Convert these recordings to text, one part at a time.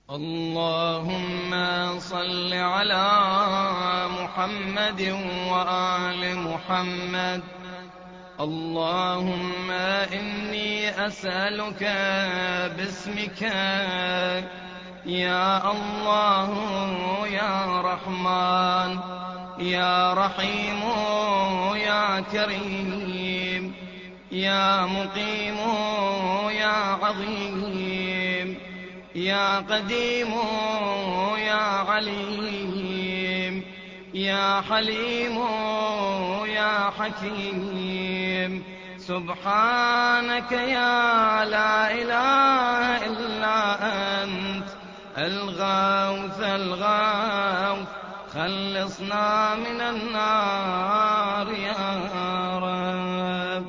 اللهم صل على محمد وآل محمد. اللهم إني أسألك باسمك يا الله يا رحمن يا رحيم يا كريم يا مقيم يا عظيم يا قديم يا عليم يا حليم يا حكيم. سبحانك يا لا إله إلا أنت الغوث الغوث، خلصنا من النار يا رب.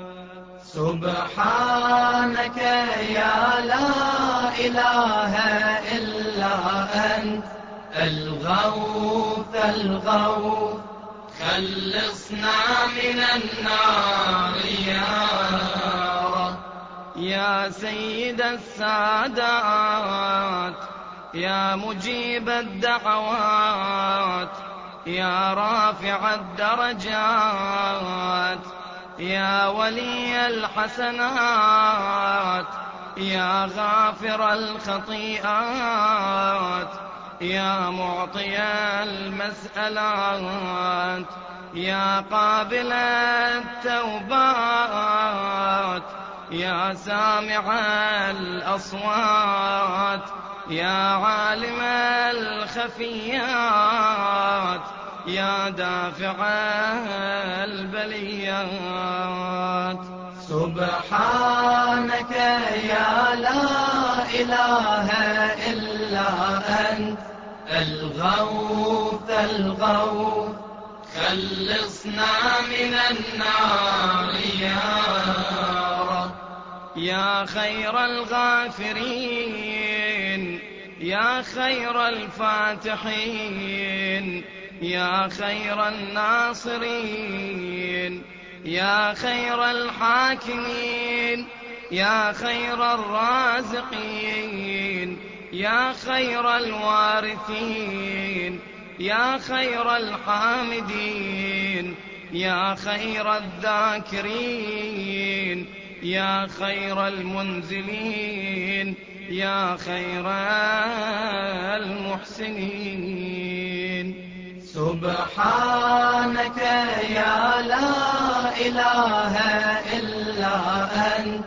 سبحانك يا لا إله إلا أنت الغوث الغوث، خلصنا من النار يا رب. يا سيد السادات يا مجيب الدعوات يا رافع الدرجات يا ولي الحسنات يا غافر الخطيئات يا معطي المسألات يا قابل التوبات يا سامع الأصوات يا عالم الخفيات يا دافع البليات. سبحانك يا لا إله إلا أنت الغوث الغوث، خلصنا من النار يا رب. يا خير الغافرين يا خير الفاتحين يا خير الناصرين يا خير الحاكمين يا خير الرازقين يا خير الوارثين يا خير الحامدين يا خير الذاكرين يا خير المنزلين يا خير المحسنين. سبحانك يا لا إله إلا أنت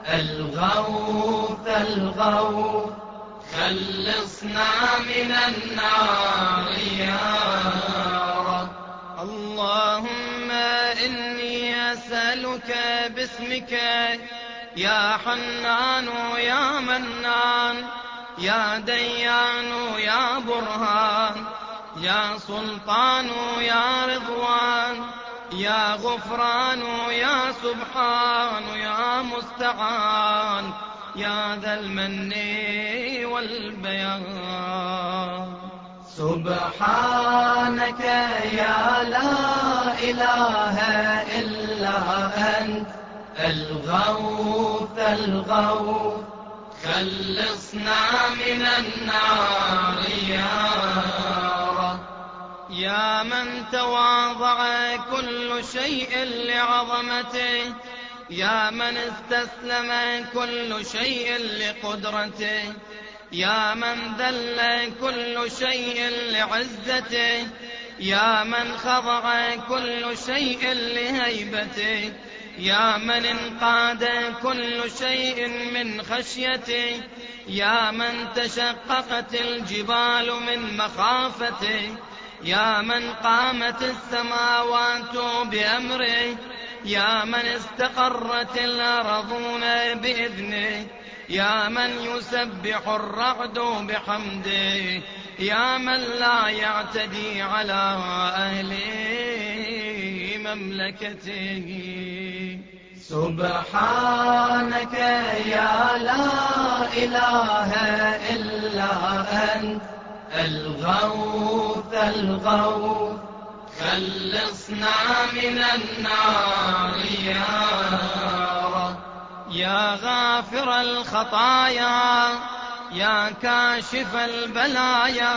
الغوث الغوث، خلصنا من النار يا رب. اللهم إني أسألك باسمك يا حنان يا منان يا ديان يا برهان يا سلطان يا رضوان يا غفران يا سبحان يا مستعان يا ذا المن والبيان. سبحانك يا لا إله إلا أنت الغوث الغوث، خلصنا من النار يا رب. يا من تواضع كل شيء لعظمته يا من استسلم كل شيء لقدرته يا من ذل كل شيء لعزته يا من خضع كل شيء لهيبته يا من انقاد كل شيء من خشيته يا من تشققت الجبال من مخافته يا من قامت السماوات بأمره يا من استقرت الأرضون بإذنه يا من يسبح الرعد بحمده يا من لا يعتدي على أهل مملكته. سبحانك يا لا إله إلا أنت الغوث الغوث، خلصنا من النار يا رب. يا غافر الخطايا يا كاشف البلايا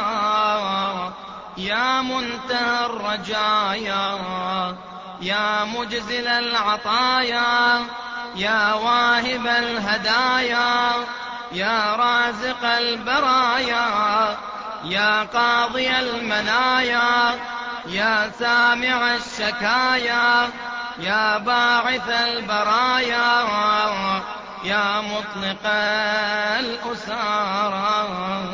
يا منتهى الرجايا يا مجزل العطايا يا واهب الهدايا يا رازق البرايا يا قاضي المنايا يا سامع الشكايا يا باعث البرايا يا مطلق الأسارى.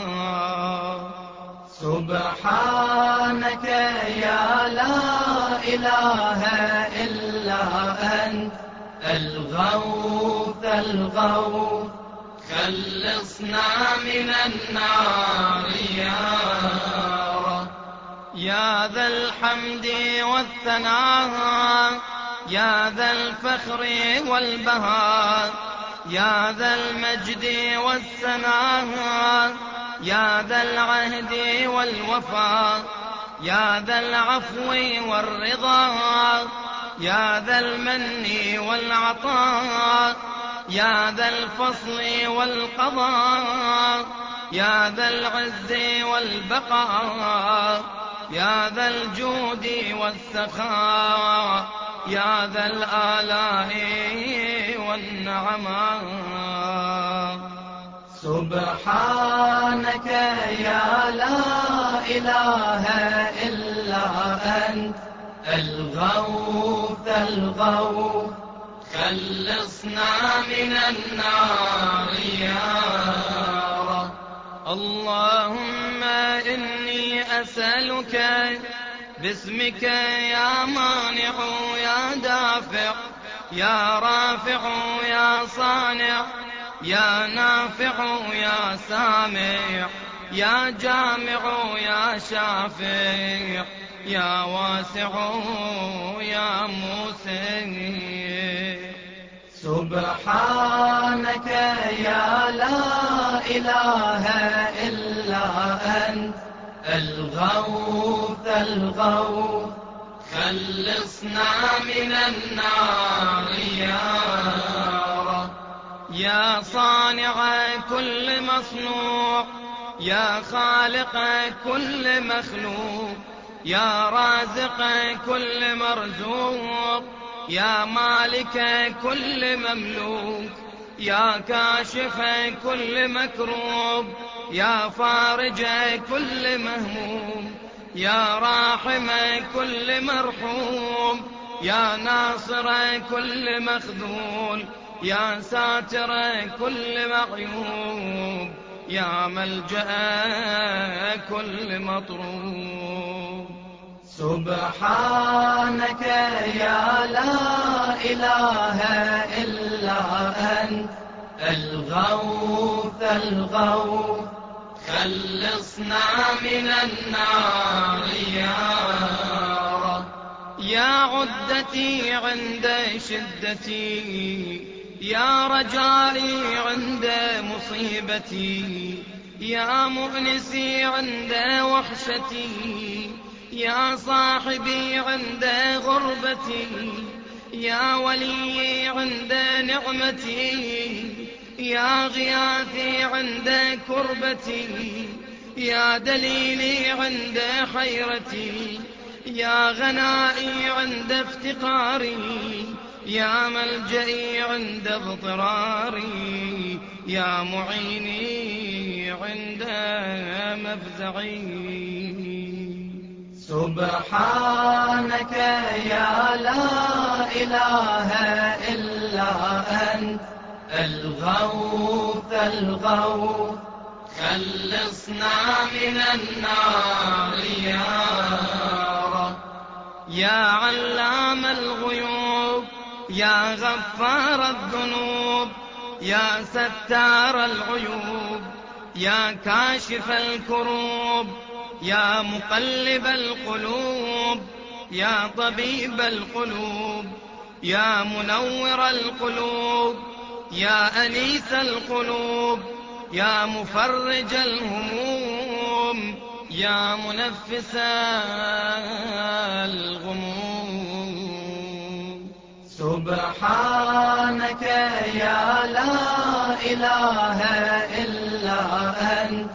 سبحانك يا لا إله إلا أنت الغوث الغوث خلصنا من النار يا رب. يا ذا الحمد والثناء يا ذا الفخر والبهاء يا ذا المجد والسناء يا ذا العهد والوفاء يا ذا العفو والرضا يا ذا المن والعطاء يا ذا الفصل والقضاء يا ذا العز والبقاء يا ذا الجود والسخاء يا ذا الآلاء والنعماء. سبحانك يا لا إله إلا أنت الغوث الغوث خلصنا من النار يا رب. اللهم إني أسألك باسمك يا مانع يا دافع يا رافع يا صانع يا نافع يا سامع يا جامع يا شافع يا واسع يا موسع. سبحانك يا لا إله إلا أنت الغوث الغوث خلصنا من النار يا رب. يا صانع كل مصنوع يا خالق كل مخلوق يا رازق كل مرزوق يا مالك كل مملوك يا كاشف كل مكروب يا فارج كل مهموم يا راحم كل مرحوم يا ناصر كل مخذول يا ساتر كل معيوب يا ملجأ كل مطروب. سبحانك يا لا إله إلا أنت الغوث الغوث خلصنا من النار يا رب. يا عدتي عند شدتي يا رجائي عند مصيبتي يا مؤنسي عند وحشتي يا صاحبي عند غربتي يا ولي عند نعمتي يا غياثي عند كربتي يا دليلي عند حيرتي يا غنائي عند افتقاري يا ملجئي عند اضطراري يا معيني عند مفزعي. سبحانك يا لا إله إلا أنت الغوث الغوث خلصنا من النار يا رب. يا علام الغيوب يا غفار الذنوب يا ستار العيوب يا كاشف الكروب يا مقلب القلوب يا طبيب القلوب يا منور القلوب يا أنيس القلوب يا مفرج الهموم يا منفس الغموم. سبحانك يا لا إله إلا إلا أنت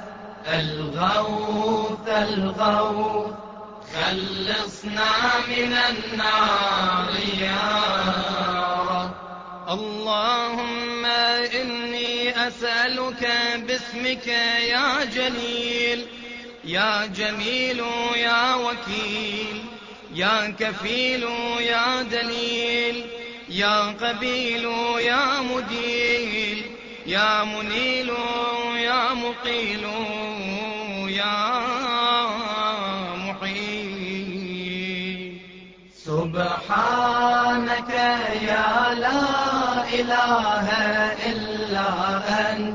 الغوث الغوث خلصنا من النار يا رب. اللهم إني أسألك باسمك يا جليل يا جميل يا وكيل يا كفيل يا دليل يا قبيل يا مديل يا منيل يا مقيل يا محيي. سبحانك يا لا إله إلا أنت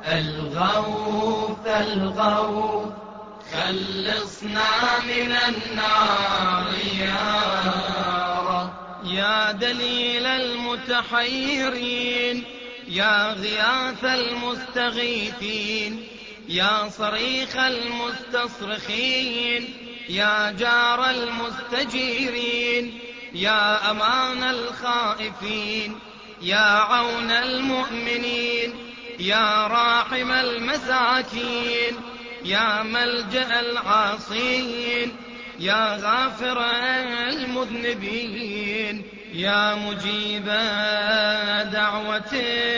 الغوث الغوث خلصنا من النار يا رب. يا دليل المتحيرين يا غياث المستغيثين يا صريخ المستصرخين يا جار المستجيرين يا أمان الخائفين يا عون المؤمنين يا راحم المساكين يا ملجأ العاصين يا غافر المذنبين يا مجيب دعوة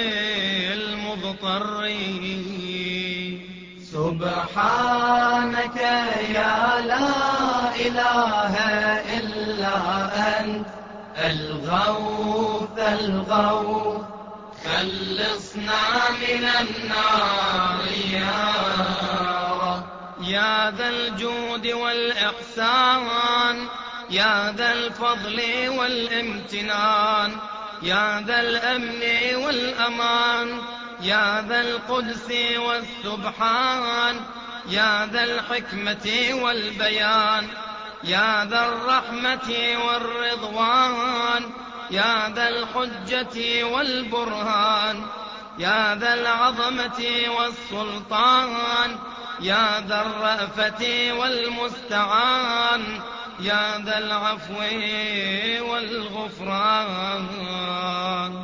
المضطرين. سبحانك يا لا إله إلا أنت الغوث الغوث خلصنا من النار يا رب. يا ذا الجود والإحسان يا ذا الفضل والامتنان يا ذا الأمن والأمان يا ذا القدس والسبحان يا ذا الحكمة والبيان يا ذا الرحمة والرضوان يا ذا الحجة والبرهان يا ذا العظمة والسلطان يا ذا الرأفة والمستعان يا ذا العفو والغفران.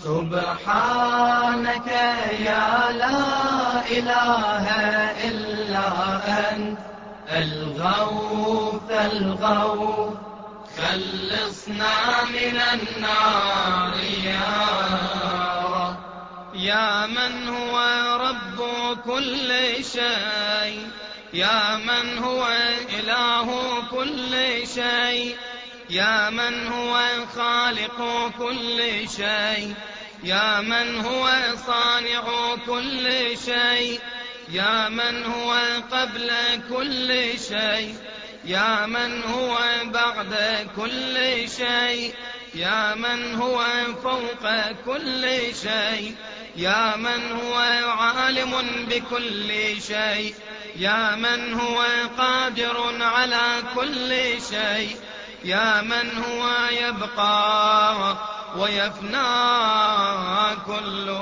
سبحانك يا لا إله إلا أنت الغوث الغوث خلصنا من النار يا رب. يا من هو رب كل شيء يا من هو إله كل شيء يا من هو خالق كل شيء يا من هو صانع كل شيء يا من هو قبل كل شيء يا من هو بعد كل شيء يا من هو فوق كل شيء يا من هو عالم بكل شيء يا من هو قادر على كل شيء يا من هو يبقى ويفنى كل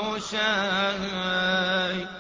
شيء.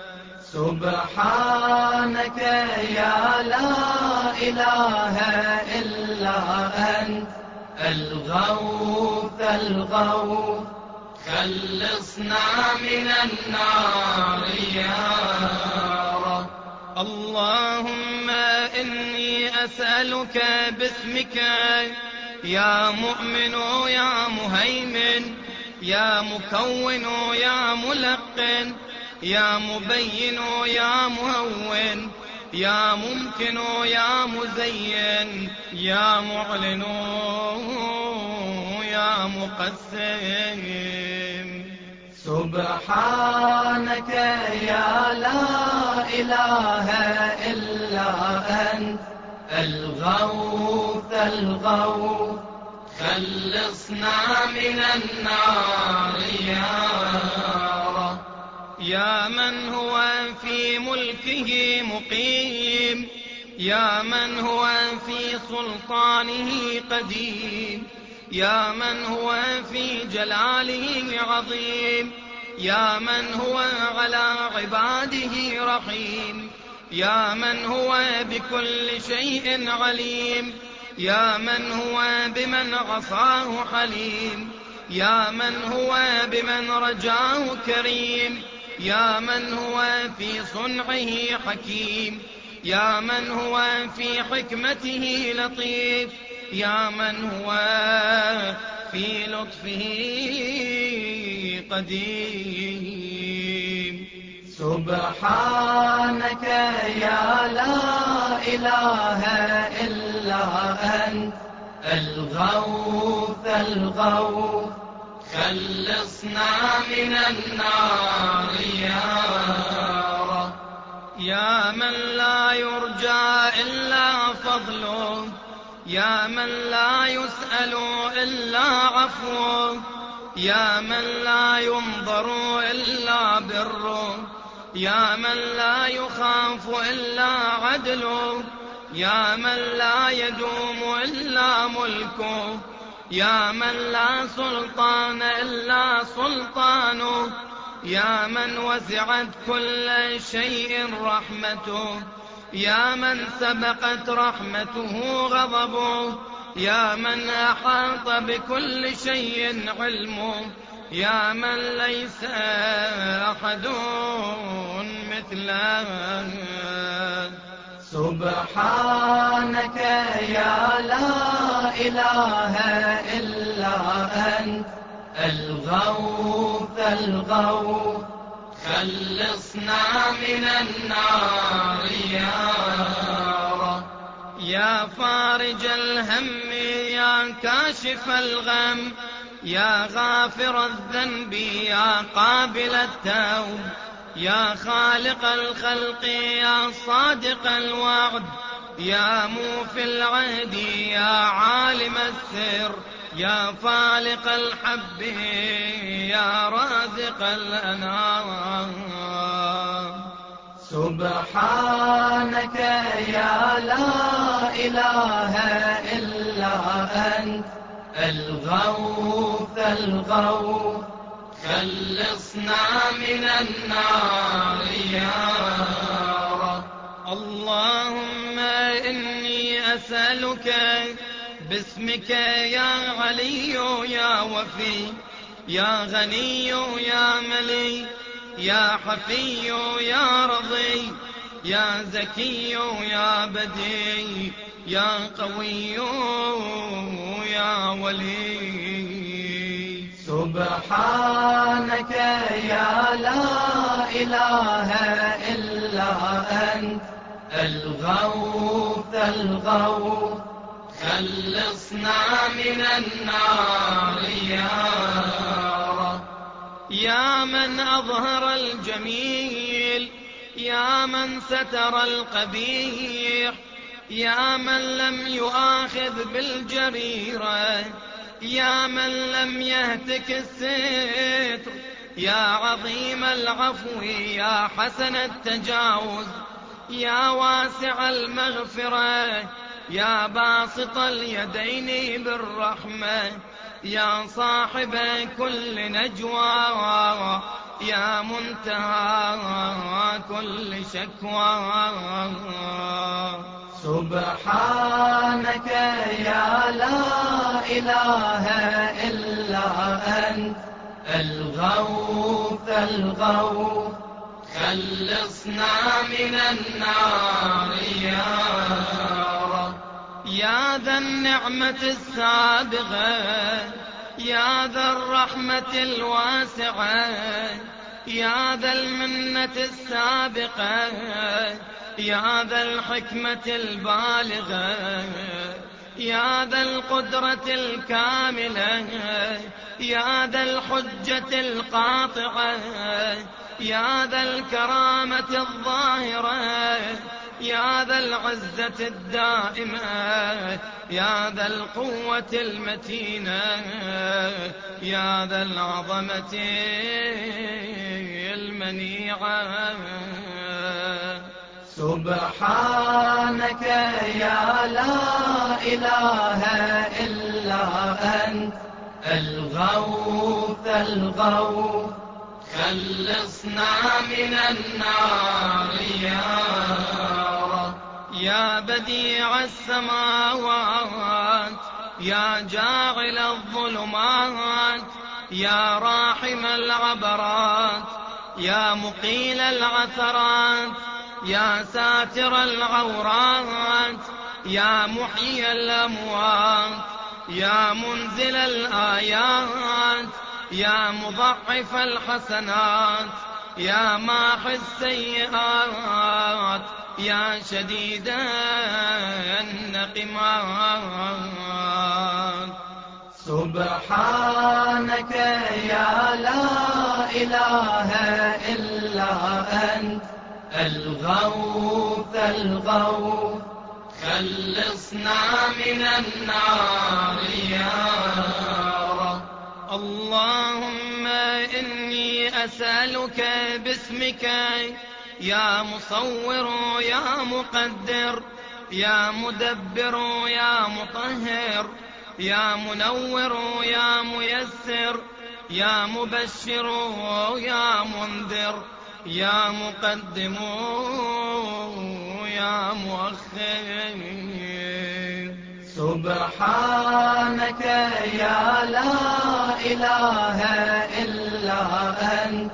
سبحانك يا لا إله إلا أنت الغوث الغوث خلصنا من النار يا رب. اللهم إني أسألك باسمك يا مؤمن يا مهيمن يا مكون يا ملقن يا مبين يا مهون يا ممكن يا مزين يا معلن يا مقسم. سبحانك يا لا إله إلا أنت الغوث الغوث خلصنا من النار يا رب. يا من هو في ملكه مقيم يا من هو في سلطانه قديم يا من هو في جلاله عظيم يا من هو على عباده رحيم يا من هو بكل شيء عليم يا من هو بمن عصاه حليم يا من هو بمن رجاه كريم يا من هو في صنعه حكيم، يا من هو في حكمته لطيف، يا من هو في لطفه قديم. سبحانك يا لا إله إلا أنت الغوث الغوث، خلصنا من النار يا رب. يا من لا يرجى إلا فضله، يا من لا يسأل إلا عفوه، يا من لا ينظر إلا بره، يا من لا يخاف إلا عدله، يا من لا يدوم إلا ملكه، يا من لا سلطان إلا سلطانه، يا من وسعت كل شيء رحمته، يا من سبقت رحمته غضبه، يا من أحاط بكل شيء علمه، يا من ليس أحد مثله. سبحانك يا لا إله إلا أنت الغوث الغوث، خلصنا من النار يا رب. يا فارج الهم، يا كاشف الغم، يا غافر الذنب، يا قابل التوب، يا خالق الخلق، يا صادق الوعد، يا موفي العهد، يا عالم السر، يا فالق الحب، يا رازق الأنام. سبحانك يا لا إله إلا أنت الغوث الغوث، خلصنا من النار يا رب. اللهم إني أسألك باسمك يا علي يا وفي، يا غني يا ملي، يا حفي يا رضي، يا زكي يا بدي، يا قوي يا ولي. سبحانك يا لا إله إلا أنت الغوث الغوث، خلصنا من النار يا رب. يا من أظهر الجميل، يا من ستر القبيح، يا من لم يؤاخذ بالجريرة، يا من لم يهتك الستر، يا عظيم العفو، يا حسن التجاوز، يا واسع المغفرة، يا باسط اليدين بالرحمة، يا صاحب كل نجوى، يا منتهى كل شكوى. سبحانك يا لا إله إلا أنت الغوث الغوث، خلصنا من النار يا رب. يا ذا النعمة السابغة، يا ذا الرحمة الواسعة، يا ذا المنة السابقة، يا ذا الحكمة البالغة، يا ذا القدرة الكاملة، يا ذا الحجة القاطعة، يا ذا الكرامة الظاهرة، يا ذا العزة الدائمة، يا ذا القوة المتينة، يا ذا العظمة المنيعة. سبحانك يا لا إله إلا أنت الغوث الغوث، خلصنا من النار يا رب. يا بديع السماوات، يا جاعل الظلمات، يا راحم العبرات، يا مقيل العثرات، يا ساتر العورات، يا محيي الأموات، يا منزل الآيات، يا مضعف الحسنات، يا ماحي السيئات، يا شديد النقمات. سبحانك يا لا إله إلا أنت الغوث الغوث، خلصنا من النار يا رب. اللهم إني أسألك باسمك يا مصور يا مقدر، يا مدبر يا مطهر، يا منور يا ميسر، يا مبشر يا منذر، يا مقدم يا مؤخر. سبحانك يا لا إله إلا أنت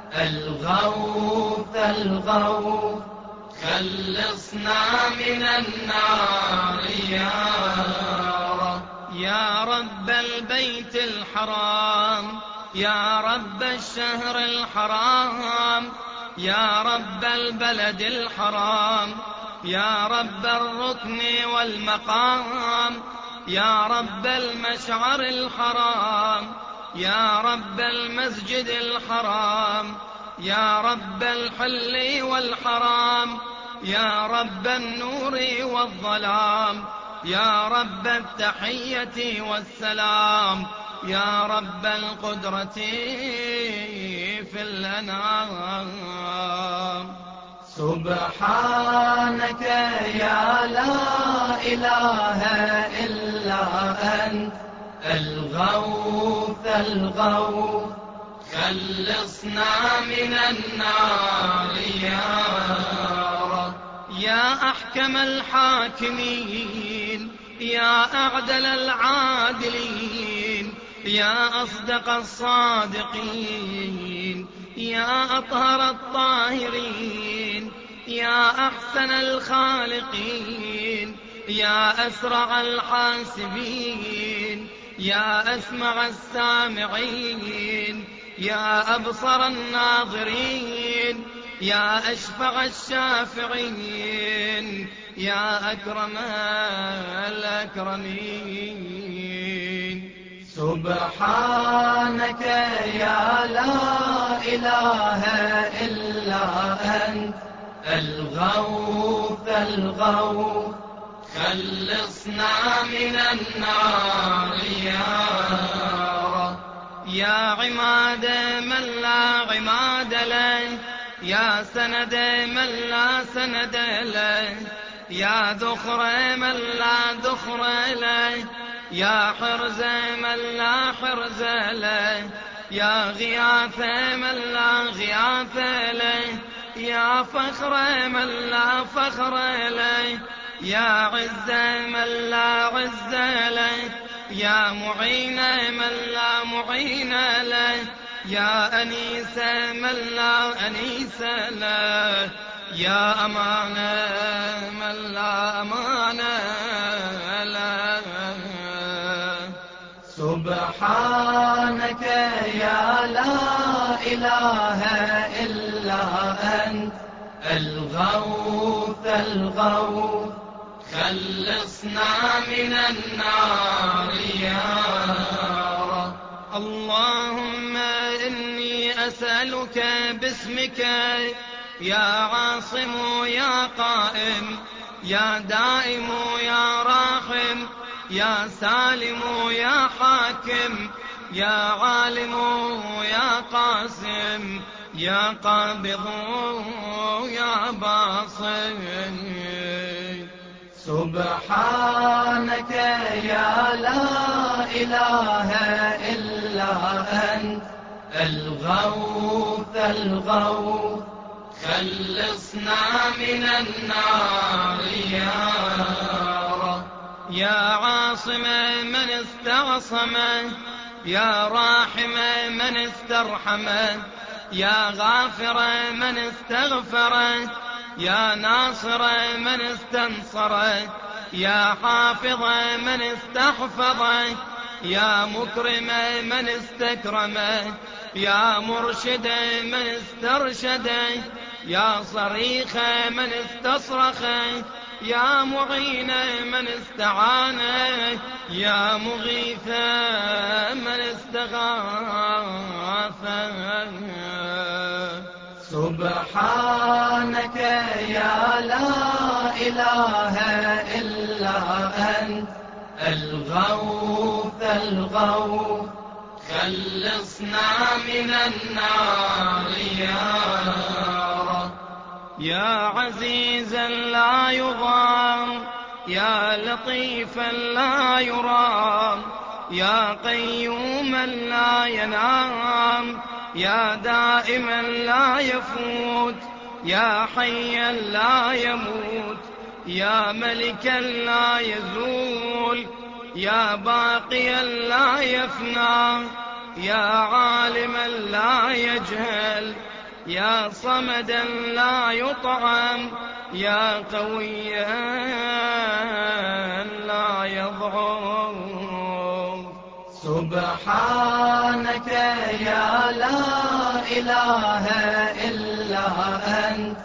الغوث الغوث، خلصنا من النار يا رب. يا رب البيت الحرام، يا رب الشهر الحرام، يا رب البلد الحرام، يا رب الركن والمقام، يا رب المشعر الحرام، يا رب المسجد الحرام، يا رب الحل والحرام، يا رب النور والظلام، يا رب التحية والسلام، يا رب القدرة في الأنام. سبحانك يا لا إله إلا أنت الغوث الغوث، خلصنا من النار يا رب. يا أحكم الحاكمين، يا أعدل العادلين، يا أصدق الصادقين، يا أطهر الطاهرين، يا أحسن الخالقين، يا أسرع الحاسبين، يا أسمع السامعين، يا أبصر الناظرين، يا أشفع الشافعين، يا أكرم الأكرمين. سبحانك يا لا إله إلا أنت الغوث الغوث، خلصنا من النار يا رب. يا عماد من لا عماد له، يا سند من لا سند له، يا ذخر من لا ذخر له، يا حرز من لا حرز له، يا غياث من لا غياث له، يا فخر من لا فخر له، يا عز من لا عز له، يا معين من لا معين له، يا أنيس من لا أنيس له، يا أمان من لا أمان له. سبحانك يا لا إله إلا أنت الغوث الغوث، خلصنا من النار يا رب. اللهم إني أسألك باسمك يا عاصم يا قائم، يا دائم يا راحم، يا سالم يا حاكم، يا عالم يا قاسم، يا قابض يا باصم. سبحانك يا لا إله إلا أنت الغوث الغوث، خلصنا من النار يا رب. يا عاصم من استعصم، يا راحم من استرحم، يا غافر من استغفره، يا ناصر من استنصره، يا حافظ من استحفظه، يا مكرم من استكرمه، يا مرشد من استرشده، يا صريخ من استصرخه، يا معين من استعانه، يا مغيث من استغاثه. سبحانك يا لا إله إلا أنت الغوث الغوث، خلصنا من النار يا رب. يا عزيزا لا يضام، يا لطيفا لا يرام، يا قيوما لا ينام، يا دائما لا يفوت، يا حيا لا يموت، يا ملكا لا يزول، يا باقيا لا يفنى، يا عالما لا يجهل، يا صمدا لا يطعم، يا قويا لا يضعف. سبحانك يا لا إله إلا أنت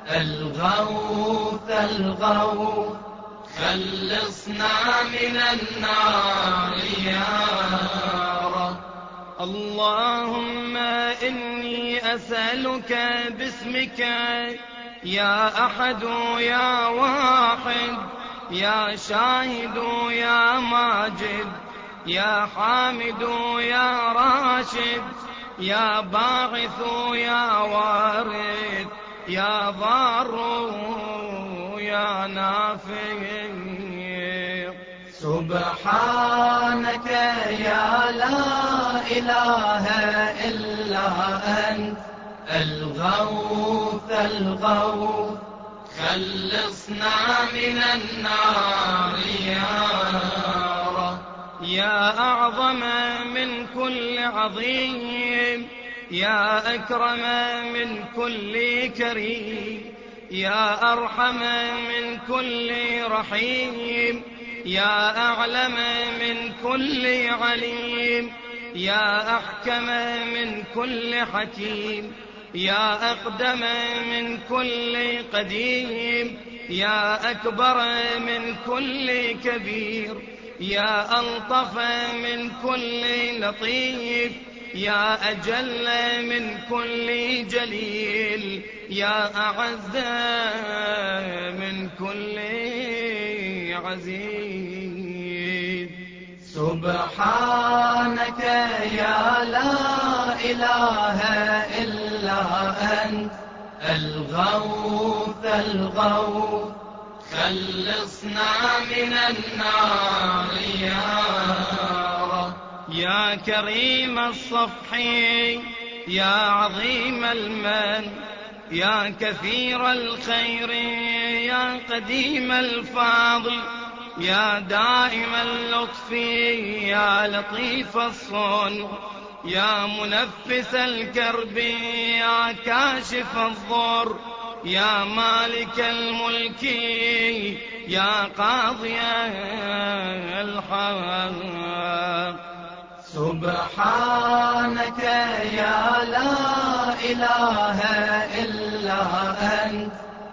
الغوث الغوث، خلصنا من النار يا رب. اللهم إني أسألك باسمك يا أحد يا واحد، يا شاهد يا ماجد، يا حامد يا راشد، يا باعث يا وارث، يا ضار يا نافع. سبحانك يا لا إله إلا أنت الغوث الغوث، خلصنا من النار يا رب. يا أعظم من كل عظيم، يا أكرم من كل كريم، يا أرحم من كل رحيم، يا أعلم من كل عليم، يا أحكم من كل حكيم، يا أقدم من كل قديم، يا أكبر من كل كبير، يا ألطف من كل لطيف، يا أجل من كل جليل، يا أعز من كل عزيز. سبحانك يا لا إله إلا أنت الغوث الغوث، خلصنا من النار يا رب. يا كريم الصفح، يا عظيم المن، يا كثير الخير، يا قديم الفضل، يا دائم اللطف، يا لطيف الصنع، يا منفس الكرب، يا كاشف الضر، يا مالك الملك، يا قاضي الحق. سبحانك يا لا إله إلا أنت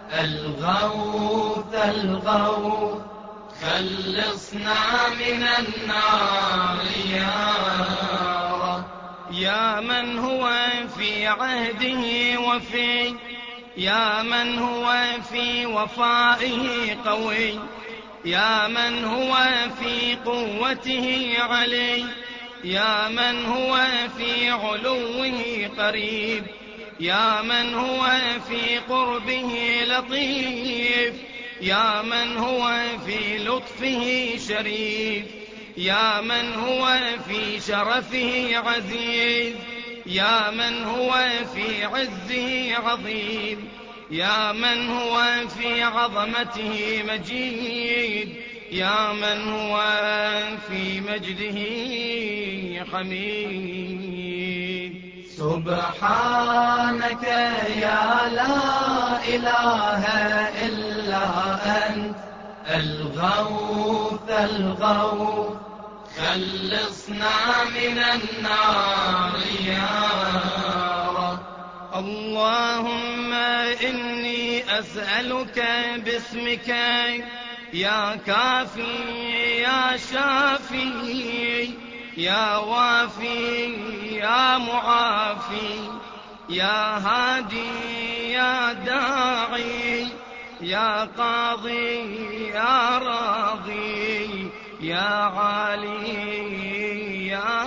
الغوث الغوث، خلصنا من النار يا رب. يا من هو في عهده وفي، يا من هو في وفائه قوي، يا من هو في قوته علي، يا من هو في علوه قريب، يا من هو في قربه لطيف، يا من هو في لطفه شريف، يا من هو في شرفه عزيز، يا من هو في عزه عظيم، يا من هو في عظمته مجيد، يا من هو في مجده حميد. سبحانك يا لا إله إلا أنت الغوث الغوث خلصنا من النار يا رب. اللهم إني أسألك باسمك يا كافي يا شافي يا وافي يا معافي يا هادي يا داعي يا قاضي يا راضي يا عالي يا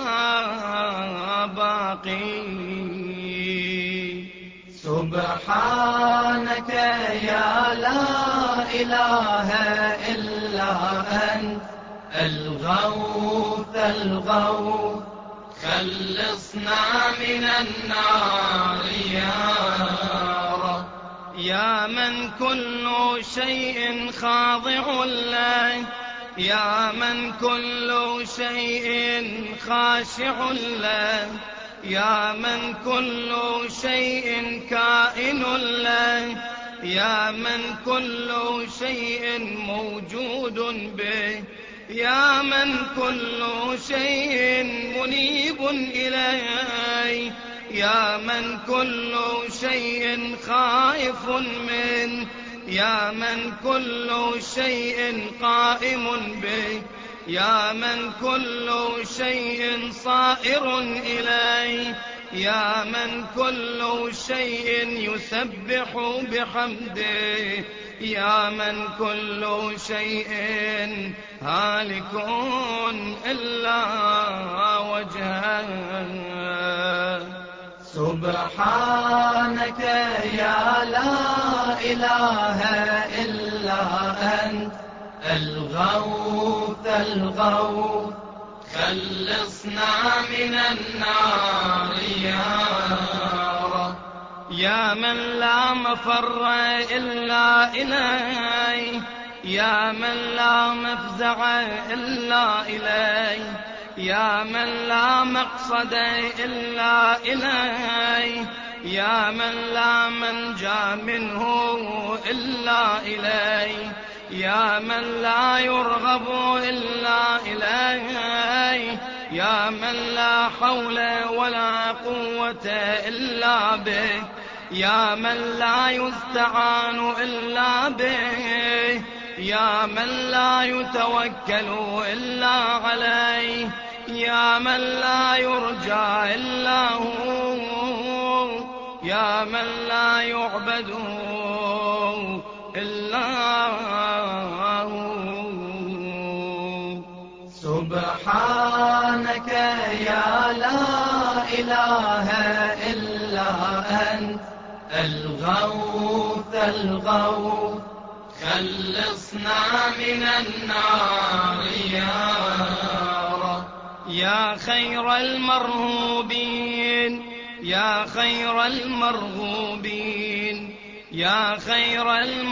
باقي. سبحانك يا لا إله إلا أنت الغوث الغوث خلصنا من النار يا رب. يا من كل شيء خاضع له يا من كل شيء خاشع له يا من كل شيء كائن له يا من كل شيء موجود به يا من كل شيء منيب إليه يا من كل شيء خائف منه يا من كل شيء قائم به يا من كل شيء صائر إليه يا من كل شيء يسبح بحمده يا من كل شيء هالك إلا وجهه. سبحانك يا لا إله إلا أنت الغوث الغوث خلصنا من النار يا رب. يا من لا مفر إلا إليه يا من لا مفزع إلا إليه يا من لا مقصد إلا إليه يا من لا منجى منه إلا إليه يا من لا يرغب إلا إليه يا من لا حول ولا قوة إلا به يا من لا يستعان إلا به يا من لا يتوكل إلا عليه يا من لا يرجى إلا هو يا من لا يعبد إلا هو. سبحانك يا لا إله إلا أنت الغوث الغوث خلصنا من النار يا رب. يا خير المرهوبين يا خير المرغوبين يا خير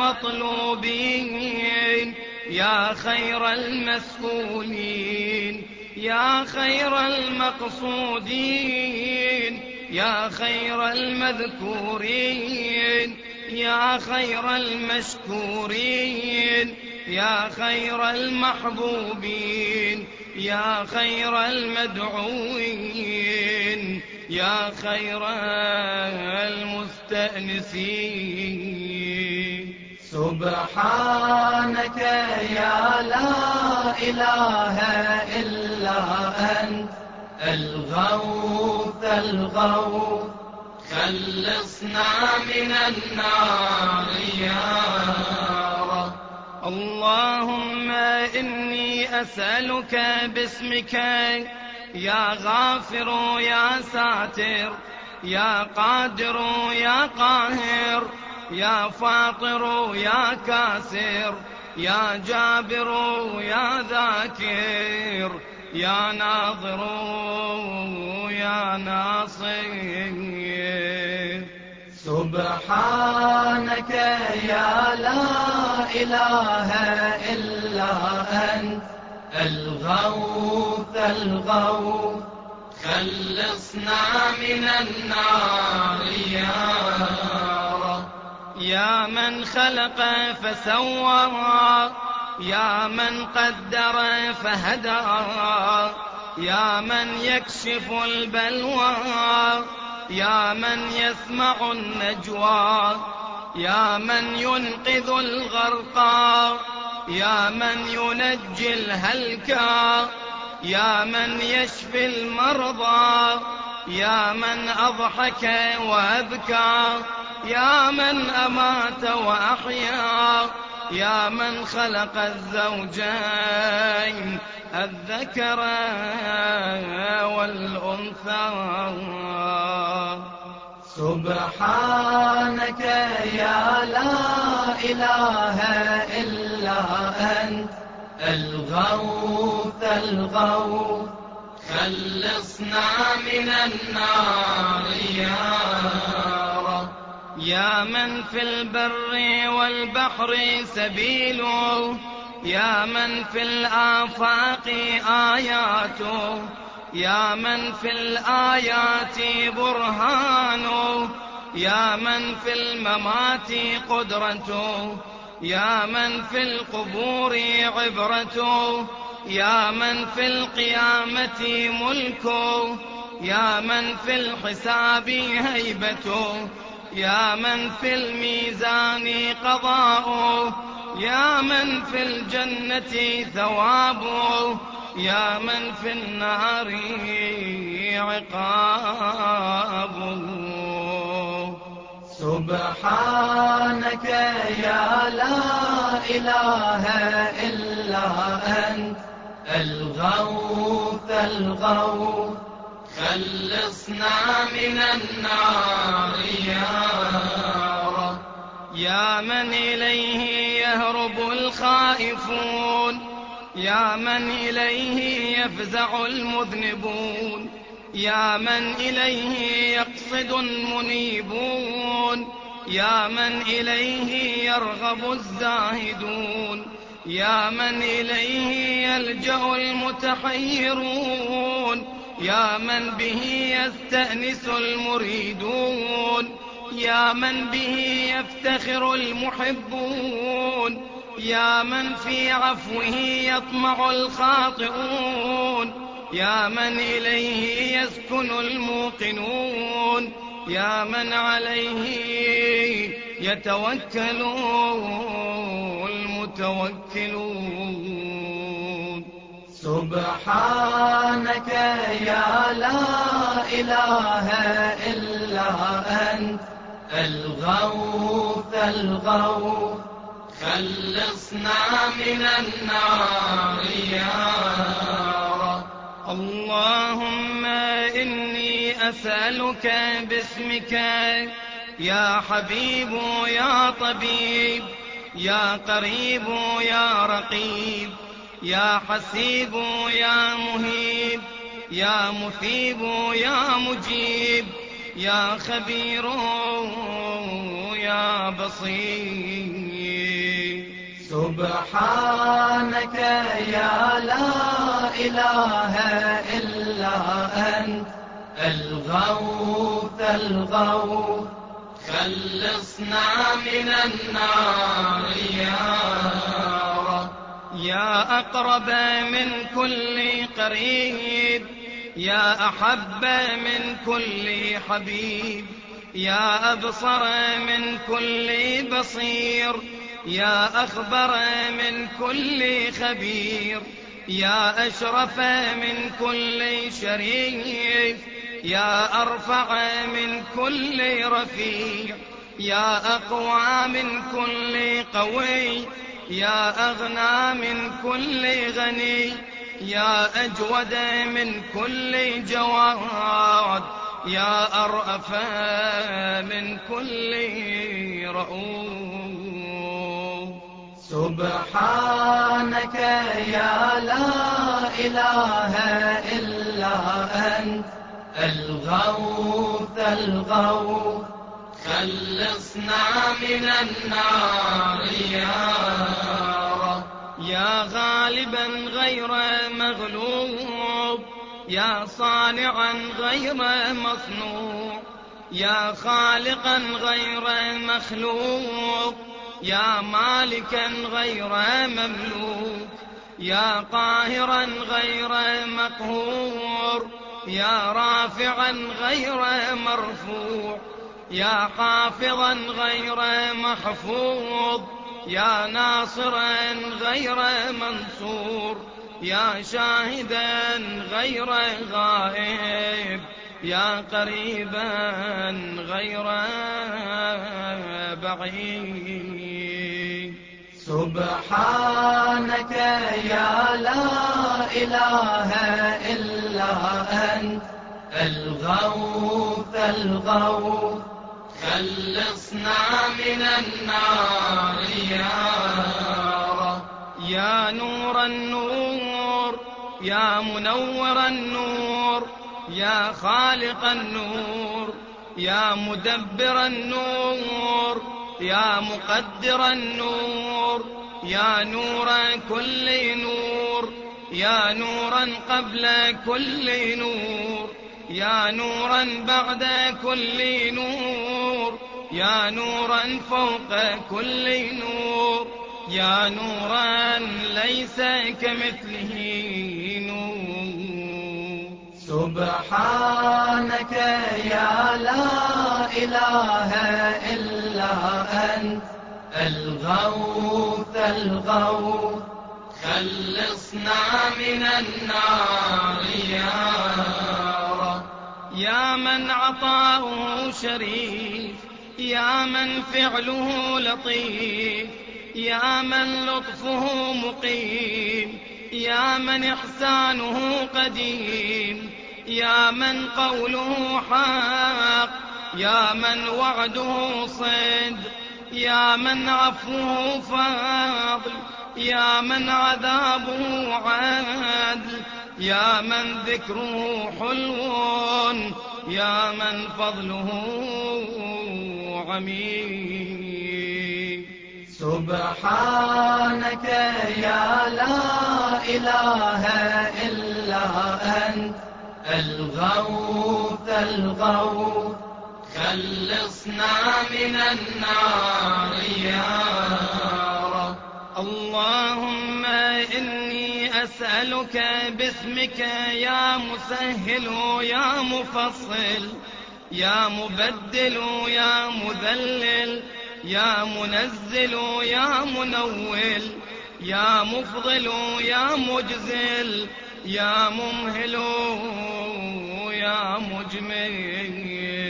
المطلوبين يا خير المسؤولين يا خير المقصودين يا خير المذكورين يا خير المشكورين يا خير المحبوبين يا خير المدعوين يا خير المستأنسين. سبحانك يا لا إله إلا أنت الغوث الغوث خلصنا من النار يا رب. اللهم إني أسألك باسمك يا غافر يا ساتر يا قادر يا قاهر يا فاطر يا كاسر يا جابر يا ذاكر يا ناظر يا ناصر. سبحانك يا لا إله إلا أنت الغوث الغوث خلصنا من النار يا رب. يا من خلق فسوى، يا من قدر فهدى، يا من يكشف البلوى، يا من يسمع النجوى، يا من ينقذ الغرقى، يا من ينجي الهلكى، يا من يشفي المرضى، يا من أضحك وأبكى، يا من أمات وأحيا، يا من خلق الزوجين الذكر والأنثى. سبحانك يا لا إله إلا أنت الغوث الغوث. خلصنا من النار يا رب. يا من في البر والبحر سبيله، يا من في الآفاق آياته، يا من في الآيات برهانه، يا من في الممات قدرته، يا من في القبور عبرته، يا من في القيامة ملكه، يا من في الحساب هيبته، يا من في الميزان قضاؤه، يا من في الجنة ثوابه، يا من في النار عقابه. سبحانك يا لا إله إلا أنت الغوث الغوث. خلصنا من النار يا رب. يا من إليه يهرب الخائفون، يا من إليه يفزع المذنبون، يا من إليه يقصد المنيبون، يا من إليه يرغب الزاهدون، يا من إليه يلجأ المتحيرون، يا من به يستأنس المريدون، يا من به يفتخر المحبون، يا من في عفوه يطمع الخاطئون، يا من إليه يسكن الموقنون، يا من عليه يتوكل المتوكلون. سبحانك يا لا إله إلا أنت الغوث الغوث. خلصنا من النار يا رب. اللهم إني أسألك باسمك يا حبيب يا طبيب، يا قريب يا رقيب، يا حسيب يا مهيب، يا مثيب يا مجيب، يا خبير يا بصير. سبحانك يا لا إله إلا أنت الغوث الغوث. خلصنا من النار يا رب. يا أقرب من كل قريب، يا أحب من كل حبيب، يا أبصر من كل بصير، يا أخبر من كل خبير، يا أشرف من كل شريف، يا أرفع من كل رفيع، يا أقوى من كل قوي، يا أغنى من كل غني، يا أجود من كل جواد، يا أرأف من كل رؤوف. سبحانك يا لا إله إلا أنت الغوث الغوث. خلصنا من النار يا رب. يا غالبا غير مغلوب، يا صانعا غير مصنوع، يا خالقا غير مخلوق، يا مالكا غير مملوك، يا قاهرا غير مقهور، يا رافعا غير مرفوع، يا حافظا غير محفوظ، يا ناصرا غير منصور، يا شاهدا غير غائب، يا قريبا غير بعيد. سبحانك يا لا إله إلا أنت الغوث الغوث، خلصنا من النار يا رب. يا نور النور، يا منور النور، يا خالق النور، يا مدبر النور، يا مقدر النور، يا نور كل نور، يا نورا قبل كل نور، يا نورا بعد كل نور، يا نورا فوق كل نور، يا نورا ليس كمثله نور. سبحانك يا لا إله إلا أنت الغوث الغوث، خلصنا من النار يا رب. يا من عطاؤه شريف، يا من فعله لطيف، يا من لطفه مقيم، يا من إحسانه قديم، يا من قوله حق، يا من وعده صدق، يا من عفوه فضل، يا من عذابه عدل، يا من ذكره حلو، يا من فضله عميق. سبحانك يا لا إله إلا أنت الغوث الغوث، خلصنا من النار يا رب. اللهم إني أسألك باسمك يا مسهل يا مفصل، يا مبدل يا مذلل، يا منزل يا منول، يا مفضل يا مجزل، يا ممهل يا مجمل.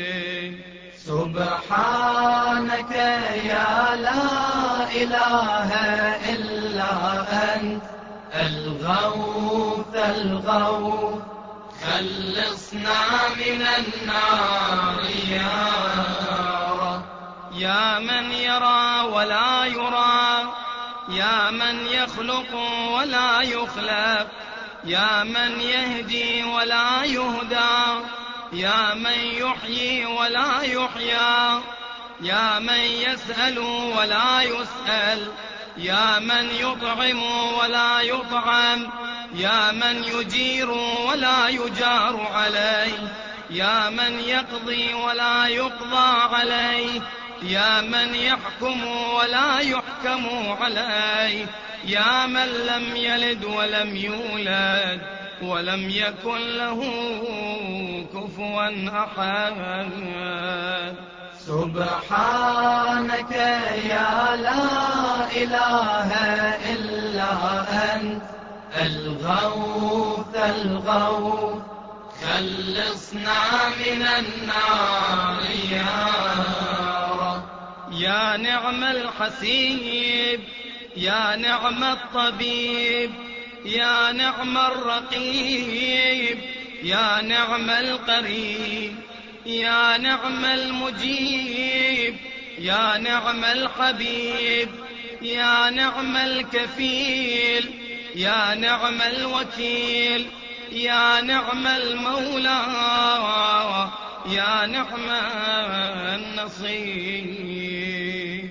سبحانك يا لا إله إلا أنت الغوث الغوث، خلصنا من النار يا رب. يا من يرى ولا يرى، يا من يخلق ولا يخلق، يا من يهدي ولا يهدى، يا من يحيي ولا يحيى، يا من يسأل ولا يسأل، يا من يطعم ولا يطعم، يا من يجير ولا يجار عليه، يا من يقضي ولا يقضى عليه، يا من يحكم ولا يحكم عليه، يا من لم يلد ولم يولد ولم يكن له كفوا أحد. سبحانك يا لا إله إلا أنت الغوث الغوث، خلصنا من النار يا رب. يا نعم الحسيب، يا نعم الطبيب، يا نعم الرقيب، يا نعم القريب، يا نعم المجيب، يا نعم الحبيب، يا نعم الكفيل، يا نعم الوكيل، يا نعم المولى، يا نعم النصير.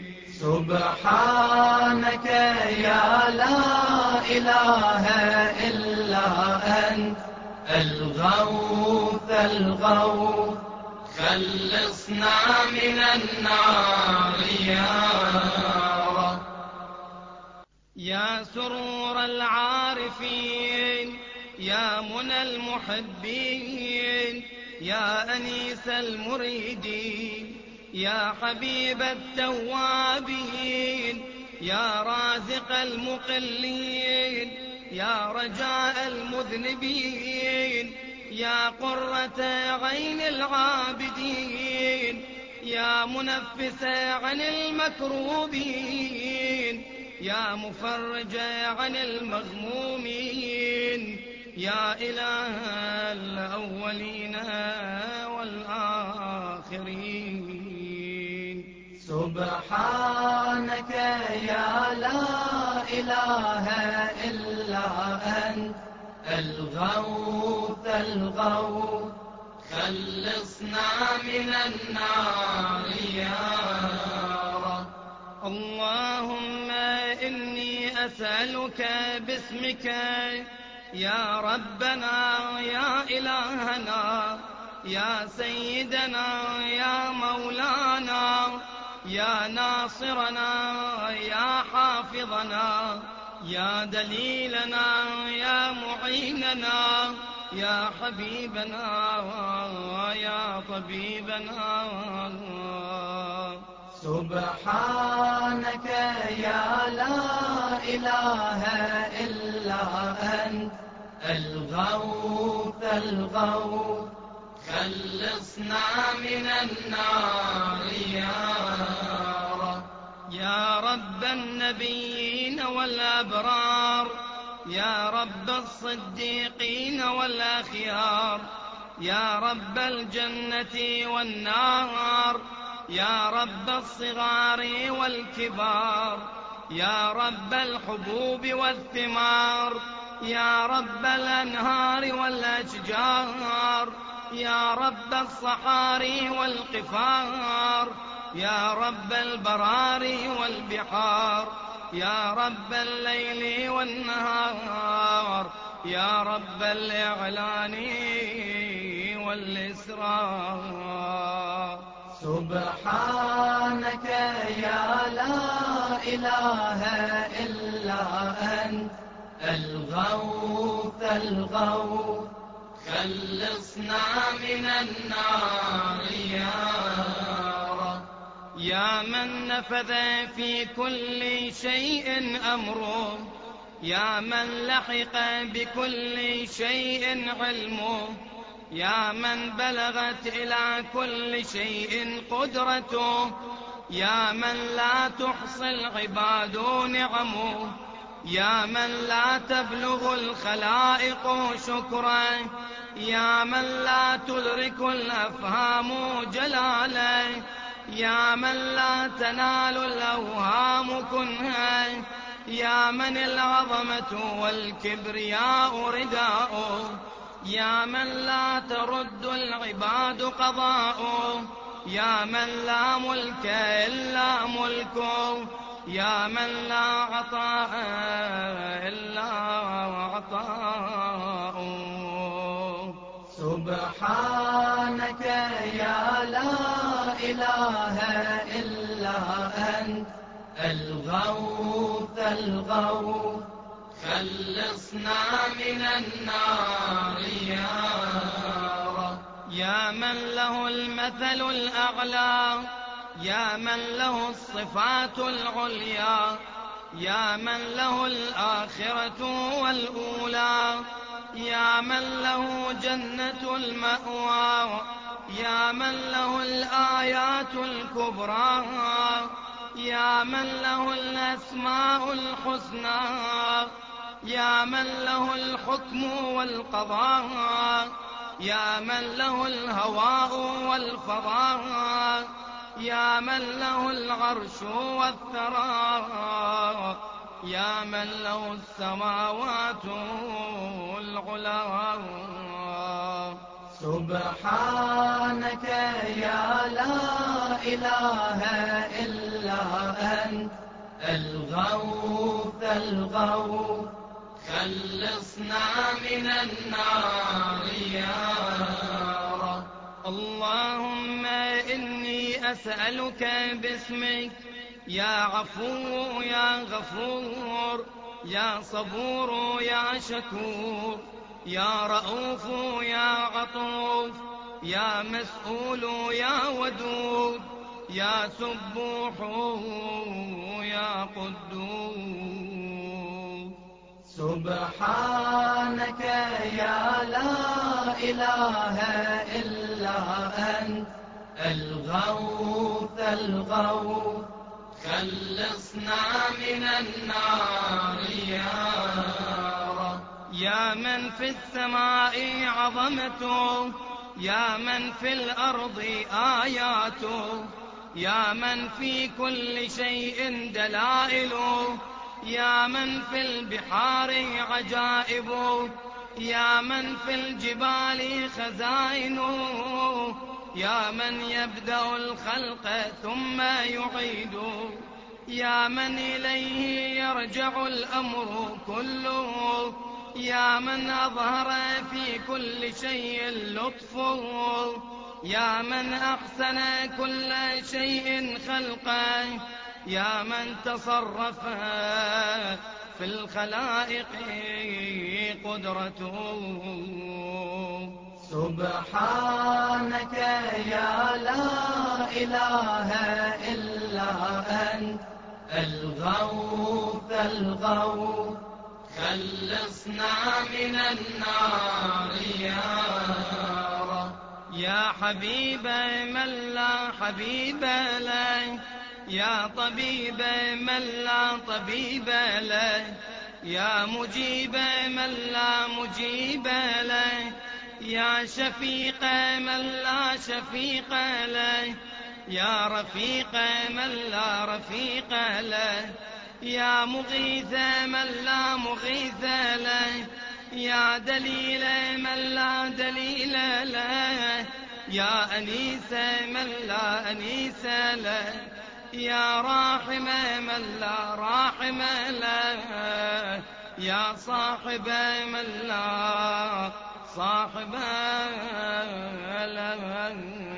سبحانك يا لا إله إلا أنت الغوث الغوث خلصنا من النار يا رب. يا سرور العارفين، يا منى المحبين، يا أنيس المريدين، يا حبيب التوابين، يا رازق المقلين، يا رجاء المذنبين، يا قرة عين العابدين، يا منفس عن المكروبين، يا مفرج عن المغمومين، يا إله الأولين والآخرين. سبحانك يا لا إله إلا أنت الغوث الغوث خلصنا من النار يا رب. اللهم إني أسألك باسمك يا ربنا يا إلهنا يا سيدنا يا مولانا يا ناصرنا يا حافظنا يا دليلنا يا معيننا يا حبيبنا يا طبيبنا. سبحانك يا لا إله إلا أنت الغوث الغوث خلصنا من النار يا رب. يا رب النبيين والأبرار، يا رب الصديقين والأخيار، يا رب الجنة والنار، يا رب الصغار والكبار، يا رب الحبوب والثمار، يا رب الأنهار والأشجار، يا رب الصحاري والقفار، يا رب البراري والبحار، يا رب الليل والنهار، يا رب الإعلان والإسرار. سبحانك يا لا إله إلا أنت الغوث الغوث خلصنا من النار يا رب. يا من نفذ في كل شيء أمره، يا من لحق بكل شيء علمه، يا من بلغت إلى كل شيء قدرته، يا من لا تحصي العباد نعمه، يا من لا تبلغ الخلائق شكره، يا من لا تدرك الأفهام جلاله، يا من لا تنال الأوهام كنها، يا من العظمة والكبرياء رداؤه، يا من لا ترد العباد قضاؤه، يا من لا ملك إلا ملكه، يا من لا عطاء إلا عطاؤه. سبحانك يا لا إله إلا أنت الغوث الغوث خلصنا من النار يا رب. يا من له المثل الأعلى، يا من له الصفات العليا، يا من له الآخرة والأولى، يا من له جنة المأوى، يا من له الآيات الكبرى، يا من له الأسماء الحسنى، يا من له الحكم والقضاء، يا من له الهواء والفضاء، يا من له العرش والثرى، يا من له السماوات العلى. سبحانك يا لا إله إلا أنت الغوث الغوث خلصنا من النار يا رب. اللهم إني أسألك باسمك يا عفو يا غفور، يا صبور يا شكور، يا رؤوف يا عطوف، يا مسؤول يا ودود، يا سبوح يا قدوس. سبحانك يا لا إله إلا أنت الغوث الغوث، خلصنا من النار يا رب. يا من في السماء عظمته، يا من في الأرض آياته، يا من في كل شيء دلائله، يا من في البحار عجائبه، يا من في الجبال خزائنه، يا من يبدأ الخلق ثم يعيده، يا من إليه يرجع الأمر كله، يا من أظهر في كل شيء لطفه، يا من أحسن كل شيء خلقه، يا من تصرف في الخلائق قدرته. سبحانك يا لا إله إلا أنت الغوث الغوث، خلصنا من النار يا رب. يا حبيب من لا حبيب له، يا طبيب من لا طبيب له، يا مجيب من لا مجيب له، يا شفيق من لا شفيق له، يا رفيق من لا رفيق له، يا مغيث من لا مغيث له، يا دليل من لا دليل له، يا أنيس من لا أنيس له، يا راحم من لا راحم له، يا صاحب من لا صاحب له.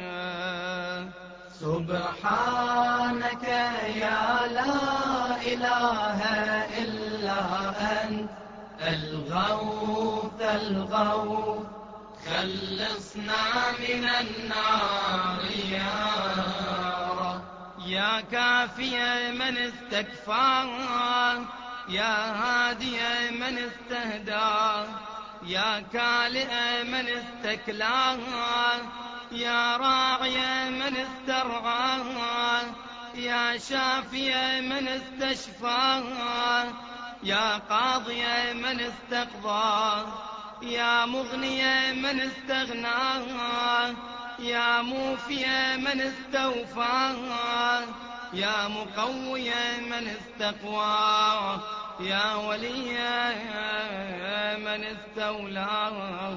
سبحانك يا لا إله إلا أنت الغوث الغوث، خلصنا من النار يا رب. يا كافي من استكفى، يا هادي من استهدى، يا كالئ من استكلى، يا راعي من استرعى، يا شافي من استشفى، يا قاضي من استقضى، يا مغني من استغنى، يا موفي من استوفى، يا مقوي من استقوى، يا ولي من استولى.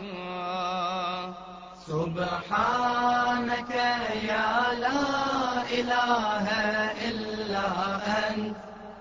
سبحانك يا لا إله إلا أنت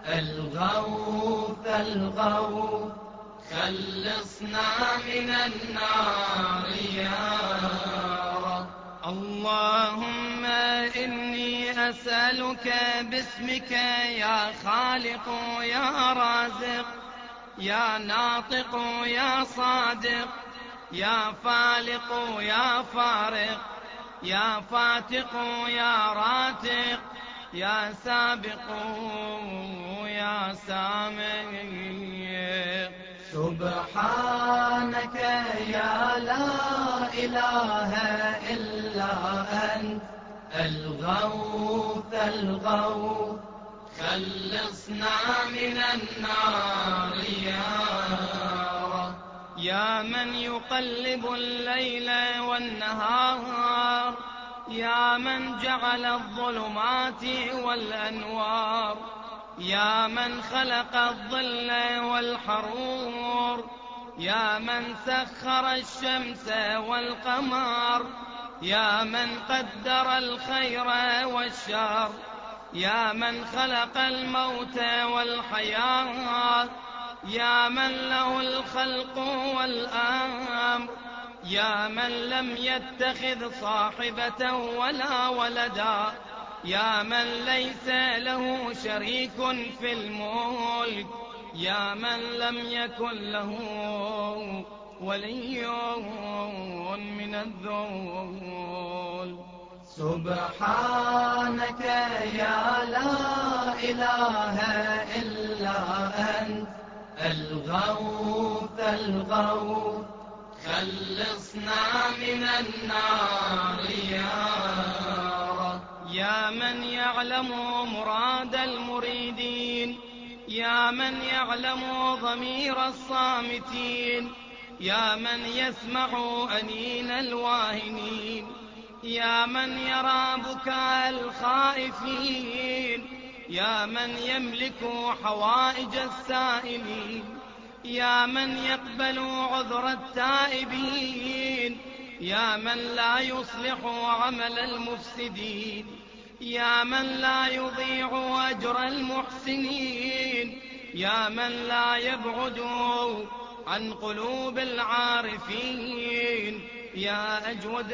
الغوث الغوث، خلصنا من النار يا رب. اللهم إني أسألك باسمك يا خالق يا رازق، يا ناطق يا صادق، يا فالق يا فارق، يا فاتق يا راتق، يا سابق يا سامق. سبحانك يا لا إله إلا أنت الغوث الغوث، خلصنا من النار يا رب. يا من يقلب الليل والنهار، يا من جعل الظلمات والأنوار، يا من خلق الظل والحرور، يا من سخر الشمس والقمر، يا من قدر الخير والشر، يا من خلق الموت والحياة، يا من له الخلق والأمر، يا من لم يتخذ صاحبة ولا ولدا، يا من ليس له شريك في الملك، يا من لم يكن له ولي من الذل. سبحانك يا لا إله إلا أنت الغوث الغوث، خلصنا من النار يا رب. يا من يعلم مراد المريدين، يا من يعلم ضمير الصامتين، يا من يسمع أنين الواهنين، يا من يرى بكاء الخائفين، يا من يملك حوائج السائلين، يا من يقبل عذر التائبين، يا من لا يصلح عمل المفسدين، يا من لا يضيع أجر المحسنين، يا من لا يبعد عن قلوب العارفين، يا أجود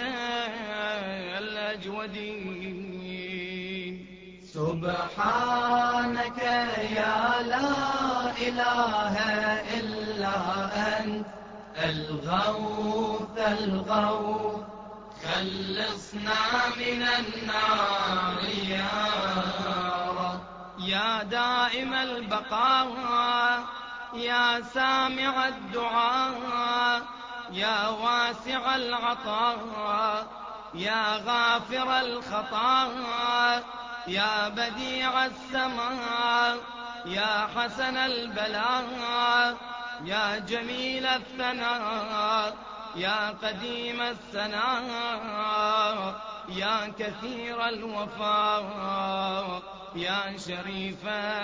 الأجودين. سبحانك يا لا إله إلا أنت الغوث الغوث، خلصنا من النار يا رب. يا دائم البقاء، يا سامع الدعاء، يا واسع العطاء، يا غافر الخطايا، يا بديع السماء، يا حسن البلاء، يا جميل الثناء، يا قديم السناء، يا كثير الوفاء، يا شريف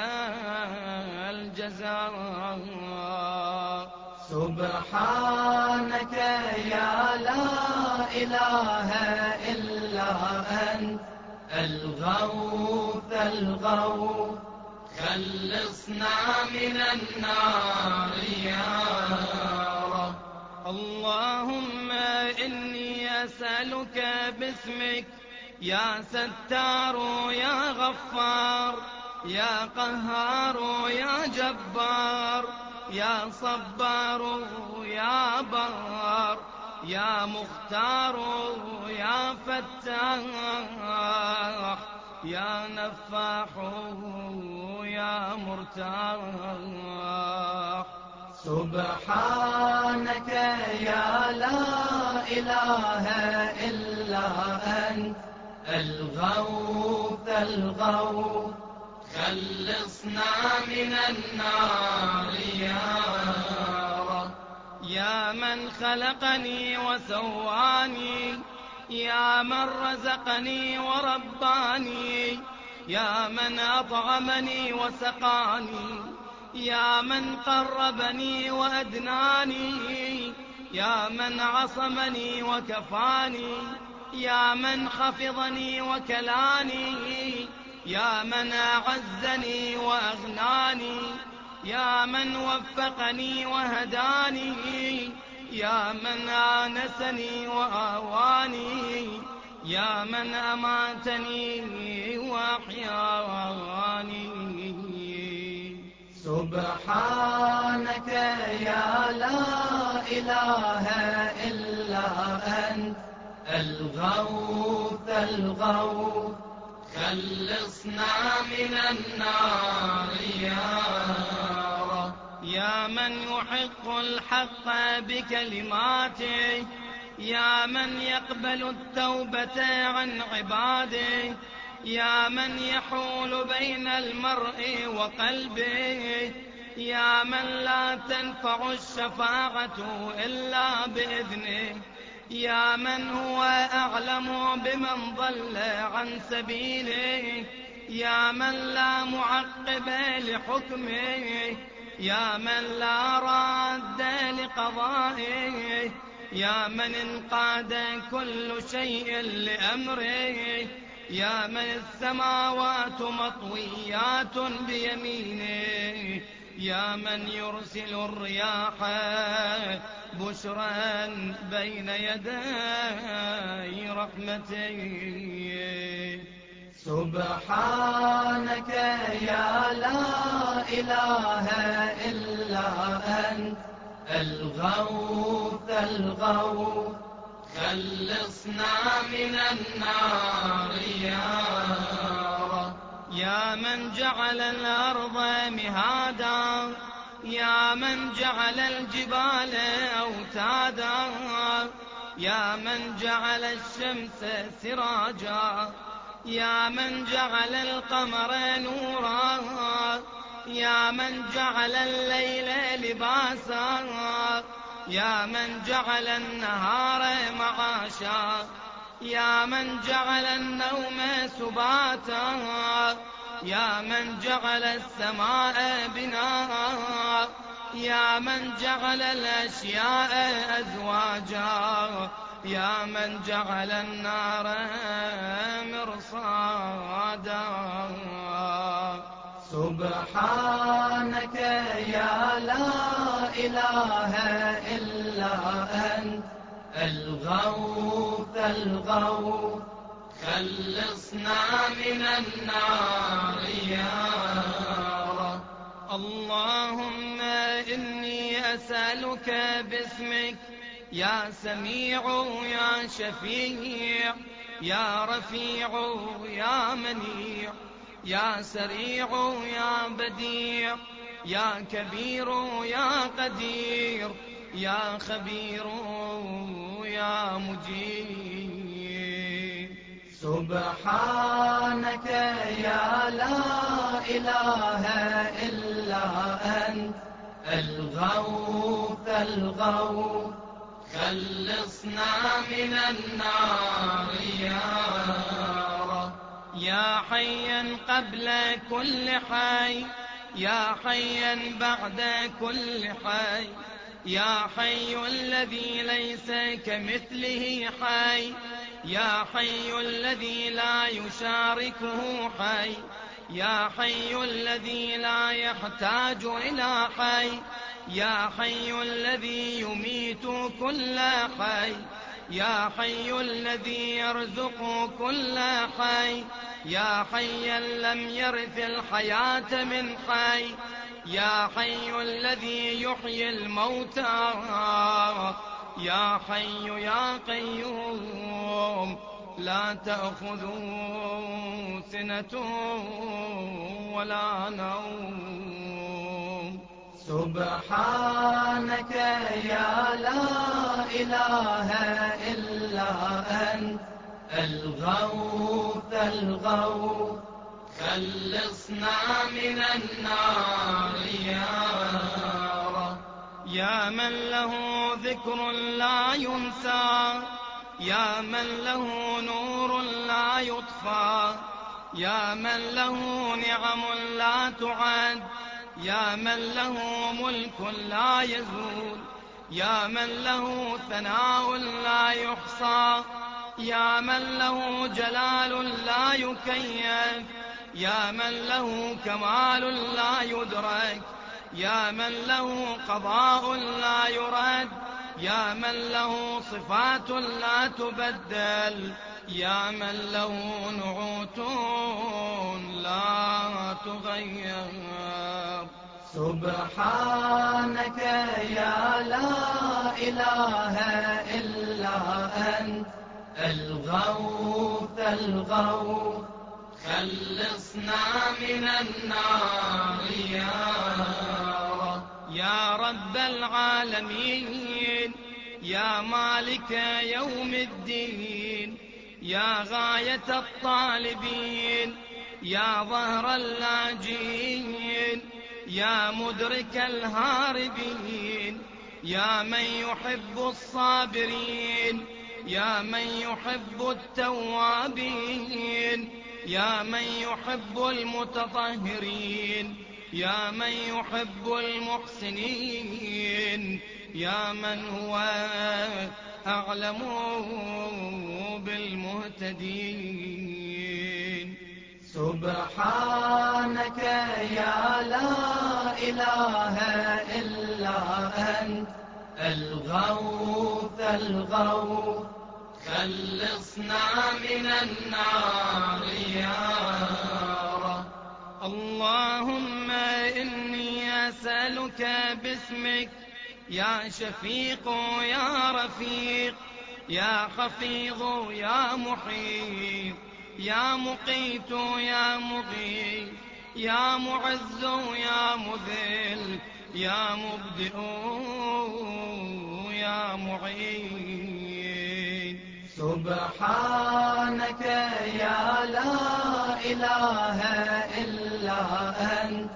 الجزاء. سبحانك يا لا إله إلا أنت الغوث الغوث، خلصنا من النار يا رب. اللهم إني أسألك باسمك يا ستار يا غفار، يا قهار يا جبار، يا صبار يا بار، يا مختار يا فتاح، يا نفاح يا مرتاح. سبحانك يا لا إله إلا أنت الغوث الغوث، خلصنا من النار يا رب. يا من خلقني وسواني، يا من رزقني ورباني، يا من أطعمني وسقاني، يا من قربني وأدناني، يا من عصمني وكفاني، يا من حفظني وكلاني، يا من أعزني وأغناني، يا من وفقني وهداني، يا من آنسني وآواني، يا من أماتني وأحياني. سبحانك يا لا إله إلا أنت الغوث الغوث، خلصنا من النار يا رب. يا من يحق الحق بكلماته، يا من يقبل التوبة عن عباده، يا من يحول بين المرء وقلبه، يا من لا تنفع الشفاعة إلا بإذنه، يا من هو أعلم بمن ضل عن سبيله، يا من لا معقب لحكمه، يا من لا راد لقضائه، يا من انقاد كل شيء لأمره، يا من السماوات مطويات بيمينه، يا من يرسل الرياح بشرا بين يدي رحمته. سبحانك يا لا إله إلا أنت الغوث الغوث، خلصنا من النار يا رب. يا من جعل الأرض مهادا، يا من جعل الجبال أوتادا، يا من جعل الشمس سراجا، يا من جعل القمر نورا، يا من جعل الليل لباسا، يا من جعل النهار معاشا، يا من جعل النوم سباتا، يا من جعل السماء بناء، يا من جعل الأشياء أزواجا، يا من جعل النار مرصادا. سبحانك يا لا إله إلا أنت الغوث الغوث، خلصنا من النار يا رب. اللهم إني أسألك باسمك يا سميع يا شفيع يا رفيع يا منيع يا سريع يا بديع يا كبير يا قدير يا خبير يا مجيب. سبحانك يا لا إله إلا أنت الغوث الغوث، خلصنا من النار يا رب. يا حيا قبل كل حي، يا حيا بعد كل حي، يا حي الذي ليس كمثله حي، يا حي الذي لا يشاركه حي، يا حي الذي لا يحتاج إلى حي، يا حي الذي يميت كل حي، يا حي الذي يرزق كل حي، يا حيا لم يرث الحياة من حي، يا حي الذي يحيي الموتى، يا حي يا قيوم لا تأخذه سنة ولا نوم. سبحانك يا لا إله إلا أنت الغوث الغوث، خلصنا من النار يا رب. يا من له ذكر لا ينسى، يا من له نور لا يطفى، يا من له نعم لا تعد، يا من له ملك لا يزول، يا من له ثناء لا يحصى، يا من له جلال لا يكيف، يا من له كمال لا يدرك، يا من له قضاء لا يرد، يا من له صفات لا تبدل، يا من له نعوت لا تغير. سبحانك يا لا إله إلا أنت الغوث الغوث، خلصنا من النار يا رب. يا رب العالمين، يا مالك يوم الدين، يا غاية الطالبين، يا ظهر اللاجين، يا مدرك الهاربين، يا من يحب الصابرين، يا من يحب التوابين، يا من يحب المتطهرين، يا من يحب المحسنين، يا من هو أعلم بالمهتدين. سبحانك يا لا إله إلا أنت الغوث الغوث خلصنا من النار يا رب. اللهم إني أسألك باسمك يا شفيق يا رفيق يا حفيظ يا محيط يا مقيت يا مغيث يا معز يا مذل يا مبدئ يا معين. سبحانك يا لا إله إلا أنت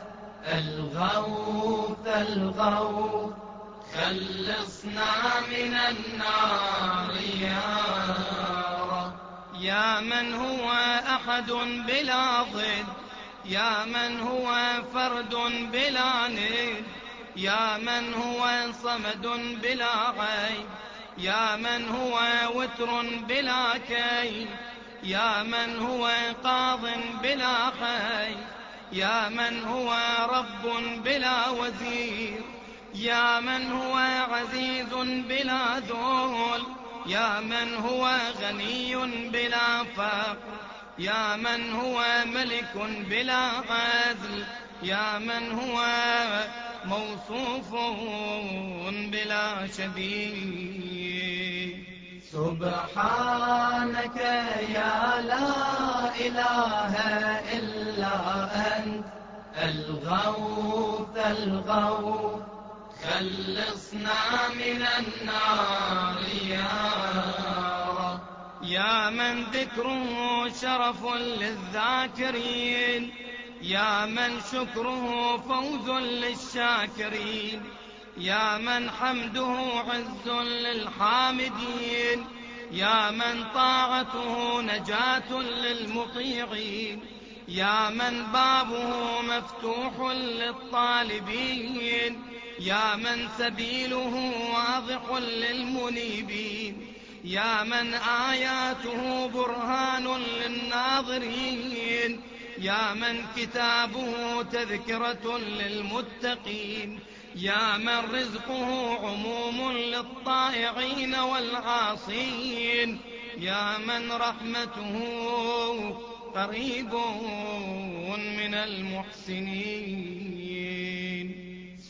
الغوث الغوث خلصنا من النار يا رب. يا من هو أحد بلا ضد يا من هو فرد بلا ند يا من هو صمد بلا عيب يا من هو وتر بلا كيل يا من هو قاض بلا حي يا من هو رب بلا وزير يا من هو عزيز بلا ذل يا من هو غني بلا فقر يا من هو ملك بلا عزل يا من هو موصوف بلا شبيه. سبحانك يا لا إله إلا أنت الغوث الغوث خلصنا من النار يا رب. يا من ذكره شرف للذاكرين يا من شكره فوز للشاكرين يا من حمده عز للحامدين يا من طاعته نجاة للمطيعين يا من بابه مفتوح للطالبين يا من سبيله واضح للمنيبين يا من آياته برهان للناظرين يا من كتابه تذكرة للمتقين يا من رزقه عموم للطائعين والعاصين يا من رحمته قريب من المحسنين.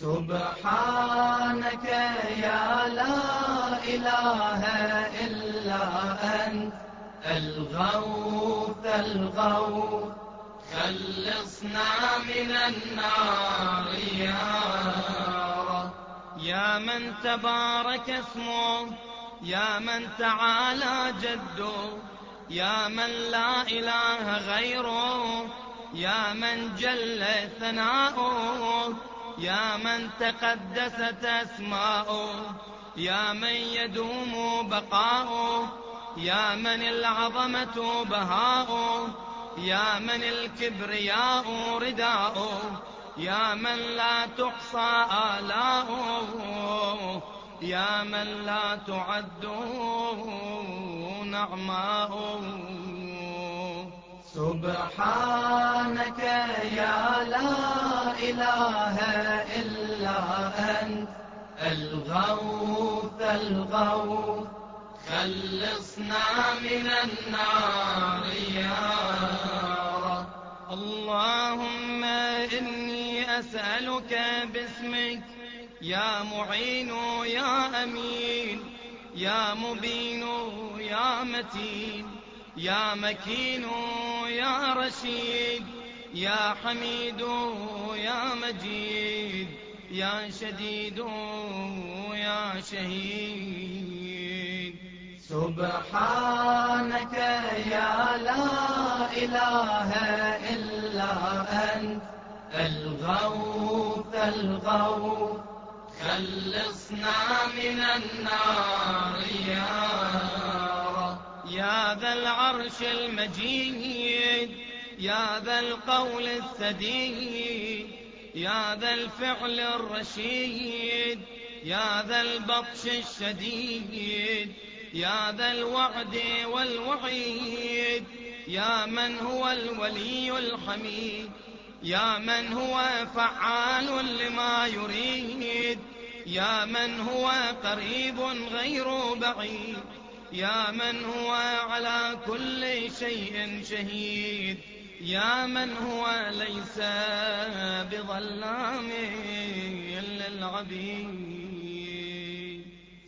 سبحانك يا لا إله إلا أنت الغوث الغوث خلصنا من النار يا رب. يا من تبارك اسمه يا من تعالى جده يا من لا إله غيره يا من جل ثناؤه يا من تقدست أسماؤه يا من يدوم بقاؤه يا من العظمة بهاؤه يا من الكبرياء رداؤه يا من لا تحصى آلاؤه يا من لا تعد نعماؤه. سبحانك يا لا إله إلا أنت الغوث الغوث خلصنا من النار يا رب. اللهم إني أسألك باسمك يا معين يا أمين يا مبين يا متين يا مكين يا رشيد يا حميد يا مجيد يا شديد يا شهيد. سبحانك يا لا إله إلا أنت الغوث الغوث خلصنا من النار يا رب. يا ذا العرش المجيد يا ذا القول السديد يا ذا الفعل الرشيد يا ذا البطش الشديد يا ذا الوعد والوعيد يا من هو الولي الحميد، يا من هو فعال لما يريد، يا من هو قريب غير بعيد، يا من هو على كل شيء شهيد، يا من هو ليس بظلام للعبيد.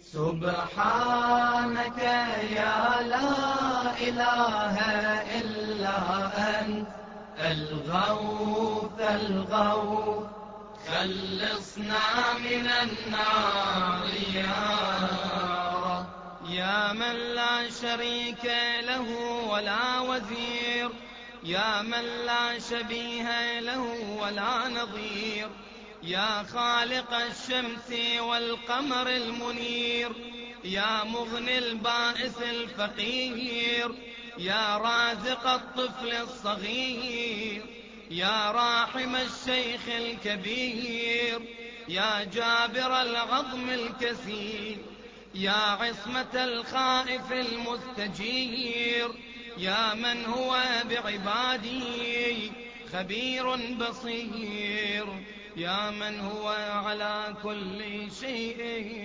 سبحانك يا لا إله إلا أنت الغوث الغوث، خلصنا من النار يا رب. يا من لا شريك له ولا وزير، يا من لا شبيه له ولا نظير، يا خالق الشمس والقمر المنير، يا مغني البائس الفقير، يا رازق الطفل الصغير، يا راحم الشيخ الكبير، يا جابر العظم الكسير، يا عصمة الخائف المستجير، يا من هو بعباده خبير بصير، يا من هو على كل شيء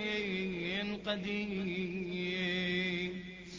قدير.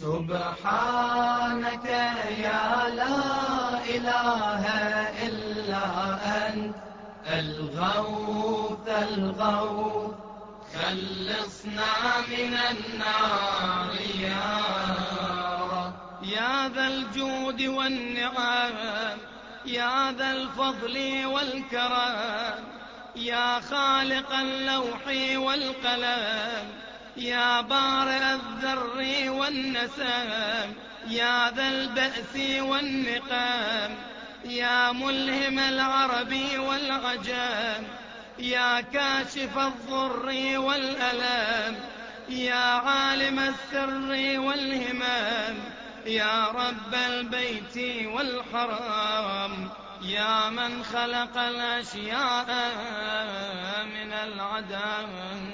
سبحانك يا لا إله إلا أنت الغوث الغوث، خلصنا من النار يا رب. يا ذا الجود والنعم، يا ذا الفضل والكرم، يا خالق اللوح والقلم، يا بارئ الذر والنسم، يا ذا البأس والنقم، يا ملهم العرب والعجم، يا كاشف الضر والألم، يا عالم السر والهمم، يا رب البيت والحرم، يا من خلق الأشياء من العدم.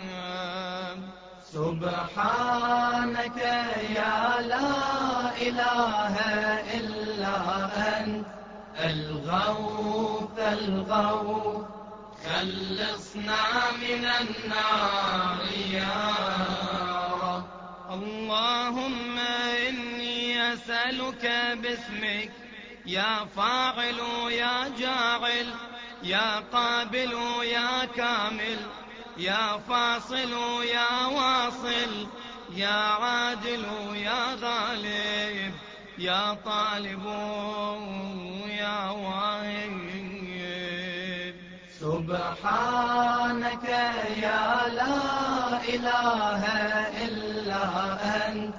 سبحانك يا لا إله إلا أنت الغوث الغوث، خلصنا من النار يا رب. اللهم إني أسألك باسمك يا فاعل يا جاعل، يا قابل يا كامل، يا فاصل يا واصل، يا عادل يا غالب، يا طالب يا واهب. سبحانك يا لا إله إلا أنت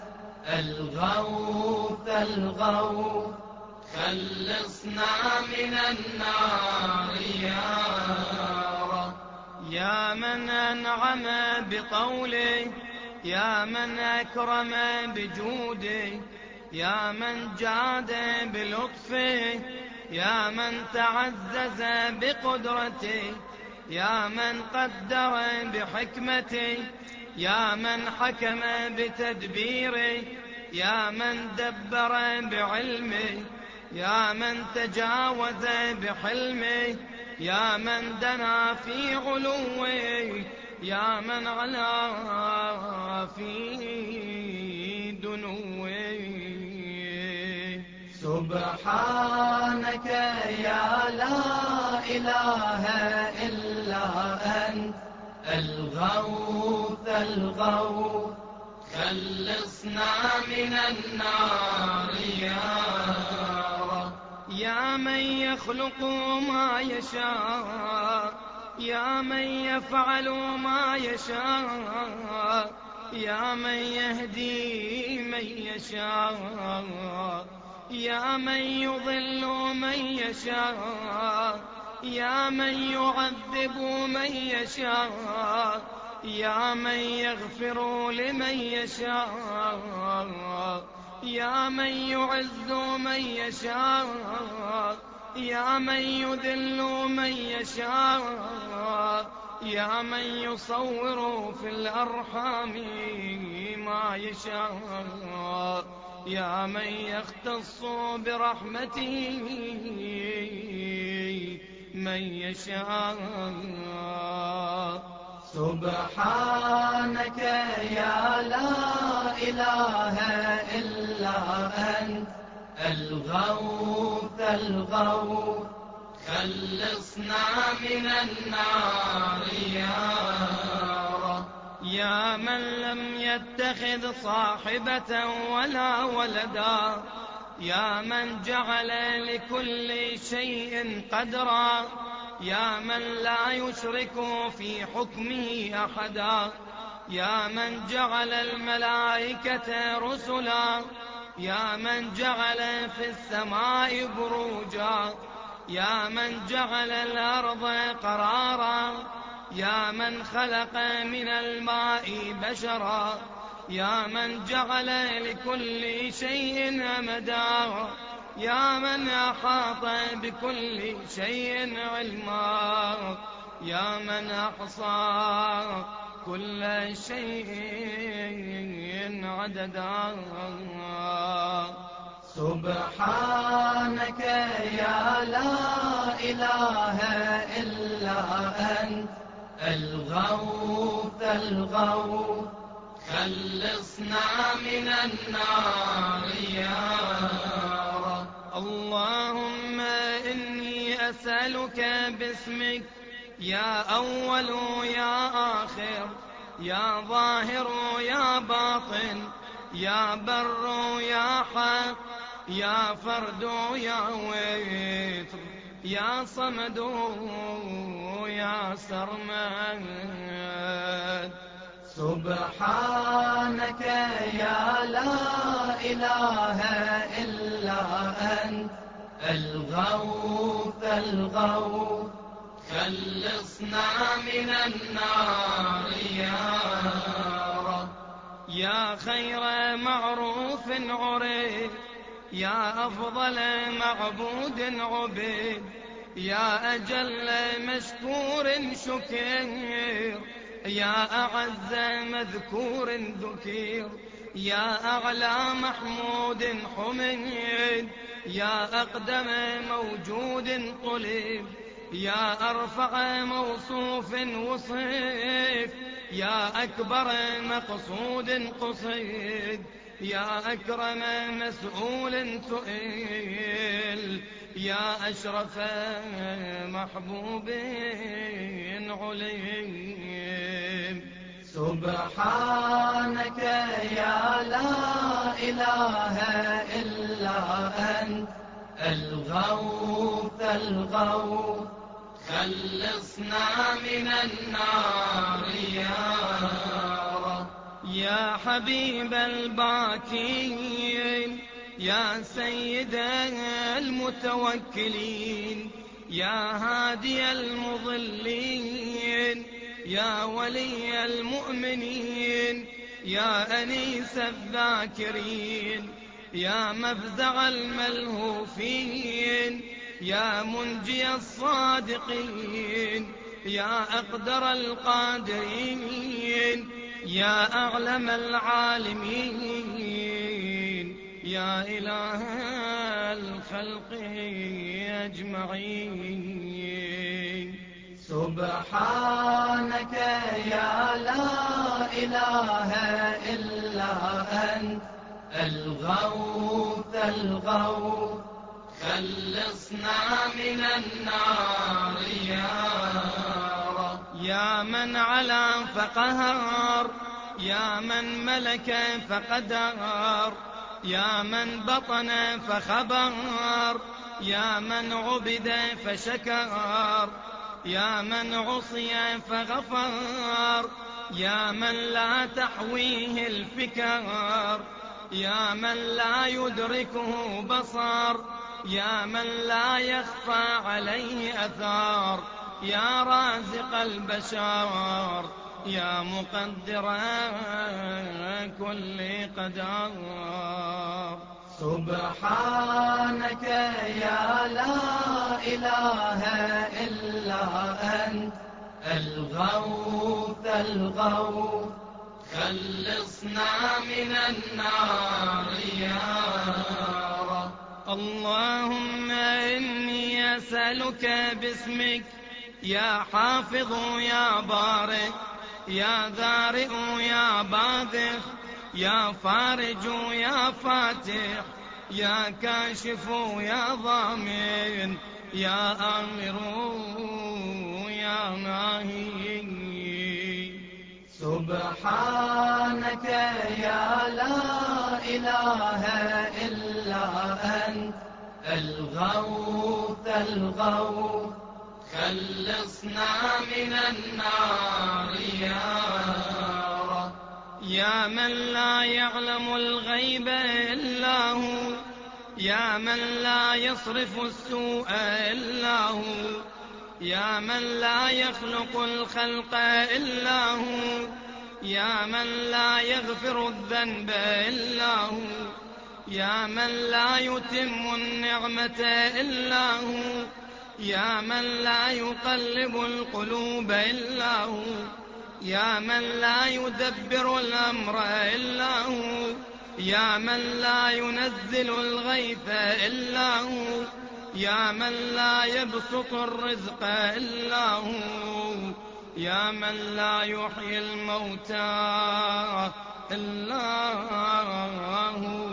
الغوث الغوث، خلصنا من النار يا رب. يا من أنعم بطوله، يا من أكرم بجوده، يا من جاد بلطفه، يا من تعزز بقدرته، يا من قدر بحكمته، يا من حكم بتدبيره، يا من دبر بعلمه، يا من تجاوز بحلمه، يا من دنا في علوه، يا من علا في دنوه. سبحانك يا لا إله إلا أنت الغوث الغوث، خلصنا من النار يا رب. يا من يخلق ما يشاء، يا من يفعل ما يشاء، يا من يهدي من يشاء، يا من يضل من يشاء، يا من يعذب من يشاء، يا من يغفر لمن يشاء، يا من يعز من يشاء، يا من يذل من يشاء، يا من يصور في الأرحام ما يشاء، يا من يختص برحمته من يشاء. سبحانك يا لا إله إلا أنت الغوث الغوث، خلصنا من النار يا رب. يا من لم يتخذ صاحبة ولا ولدا، يا من جعل لكل شيء قدرا، يا من لا يشرك في حكمه أحدا، يا من جعل الملائكة رسلا، يا من جعل في السماء بروجا، يا من جعل الأرض قرارا، يا من خلق من الماء بشرا، يا من جعل لكل شيء أمدا، يا من أحاط بكل شيء علما، يا من أحصى كل شيء عددا. سبحانك يا لا إله إلا أنت الغوث الغوث، خلصنا من النار يا رب. اللهم إني أسألك باسمك يا أول يا آخر، يا ظاهر يا باطن، يا بر يا حق، يا فرد يا وتر، يا صمد يا سرمد. سبحانك يا لا إله إلا أنت الغوث الغوث، خلصنا من النار يا رب. يا خير معروف عرف، يا أفضل معبود عبد، يا أجل مشكور شكر، يا أعز مذكور ذكير، يا أعلى محمود حمد، يا أقدم موجود طلب، يا أرفع موصوف وصف، يا أكبر مقصود قصد، يا أكرم مسؤول سئل، يا أشرف محبوب علم. سبحانك يا لا إله إلا أنت الغوث الغوث، خلصنا من النار يا رب. يا حبيب الباكين، يا سيد المتوكلين، يا هادي المضلين، يا ولي المؤمنين، يا أنيس الذاكرين، يا مفزع الملهوفين، يا منجي الصادقين، يا أقدر القادرين، يا أعلم العالمين، يا إله الخلق أجمعين. سبحانك يا لا إله إلا أنت الغوث الغوث، خلصنا من النار يا رب. يا من علا فقهر، يا من ملك فقدر، يا من بطن فخبر، يا من عبد فشكر، يا من عصي فغفر، يا من لا تحويه الفكر، يا من لا يدركه بصر، يا من لا يخفى عليه أثار، يا رازق البشر، يا مقدر كل قدر. سبحانك يا لا إله إلا أنت الغوث الغوث، خلصنا من النار يا رب. اللهم إني أسألك باسمك يا حافظ يا بارئ يا ذارئ يا باذخ يا فارج يا فاتح يا كاشف يا ضامن يا آمر يا ناهي. سبحانك يا لا إله إلا أنت الغوث الغوث، خلصنا من النار يا رب. يا من لا يعلم الغيب إلا هو، يا من لا يصرف السوء إلا هو، يا من لا يخلق الخلق إلا هو، يا من لا يغفر الذنب إلا هو، يا من لا يتم النعمة إلا هو، يا من لا يقلب القلوب إلا هو، يا من لا يدبر الأمر إلا هو، يا من لا ينزل الغيث إلا هو، يا من لا يبسط الرزق إلا هو، يا من لا يحيي الموتى إلا هو.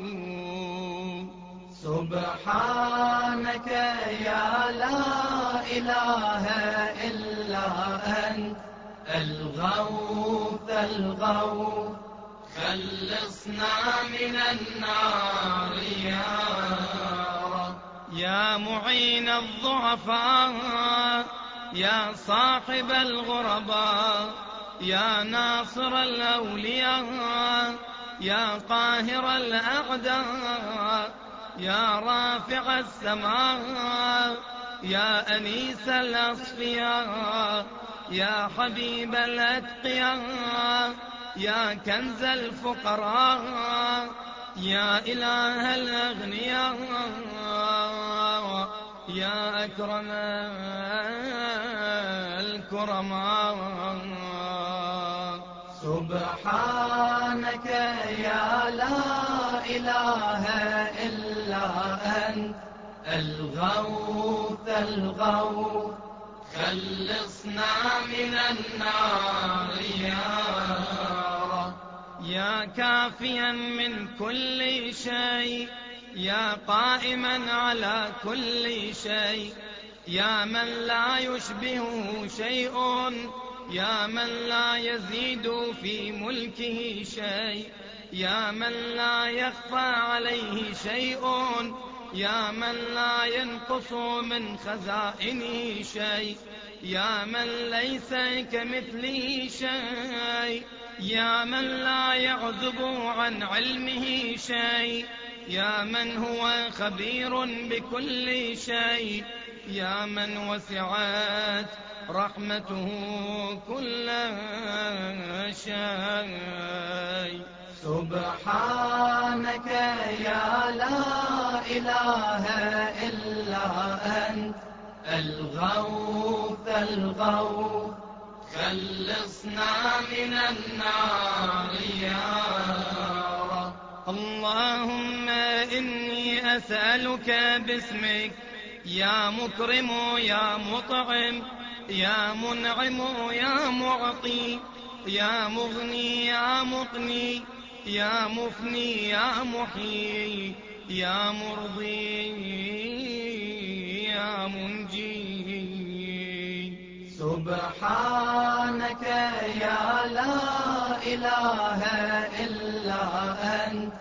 سبحانك يا لا إله إلا أنت الغوث الغوث، خلصنا من النار يا رب. يا معين الضعفاء يا صاحب الغرباء يا ناصر الأولياء يا قاهر الأعداء يا رافع السماء يا أنيس الأصفياء يا حبيب الأتقياء يا كنز الفقراء يا إله الأغنياء يا أكرم الكرماء. سبحانك يا لا إله إلا أنت الغوث الغوث، خلصنا من النار يا رب. يا كافيا من كل شيء يا قائما على كل شيء يا من لا يشبهه شيء يا من لا يزيد في ملكه شيء يا من لا يخفى عليه شيء يا من لا ينقص من خزائنه شيء يا من ليس كمثله شيء يا من لا يعزب عن علمه شيء يا من هو خبير بكل شيء يا من وسعت رحمته كل شيء. سبحانك يا لا إله إلا أنت الغوث الغوث، خلصنا من النار يا رب. اللهم إني أسألك باسمك يا مكرم يا مطعم يا منعم يا معطي يا مغني يا مقني يا مفني يا محيي يا مرضي يا منجي. سبحانك يا لا إله إلا أنت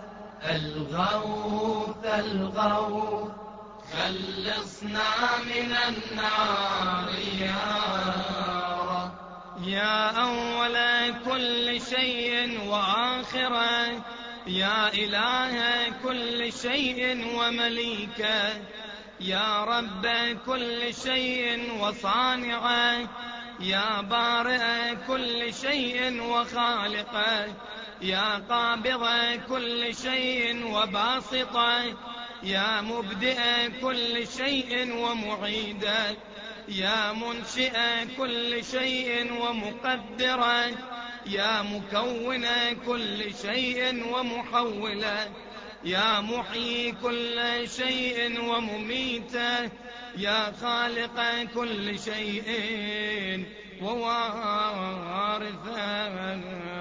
الغوث الغوث، خلصنا من النار يا رب. يا أول كل شيء وآخره يا إله كل شيء ومليكه يا رب كل شيء وصانعه يا بارئ كل شيء وخالقه يا قابض كل شيء وباسطه يا مبدئ كل شيء ومعيده يا منشئ كل شيء ومقدره يا مكون كل شيء ومحوله، يا محيي كل شيء ومميته، يا خالق كل شيء ووارثه.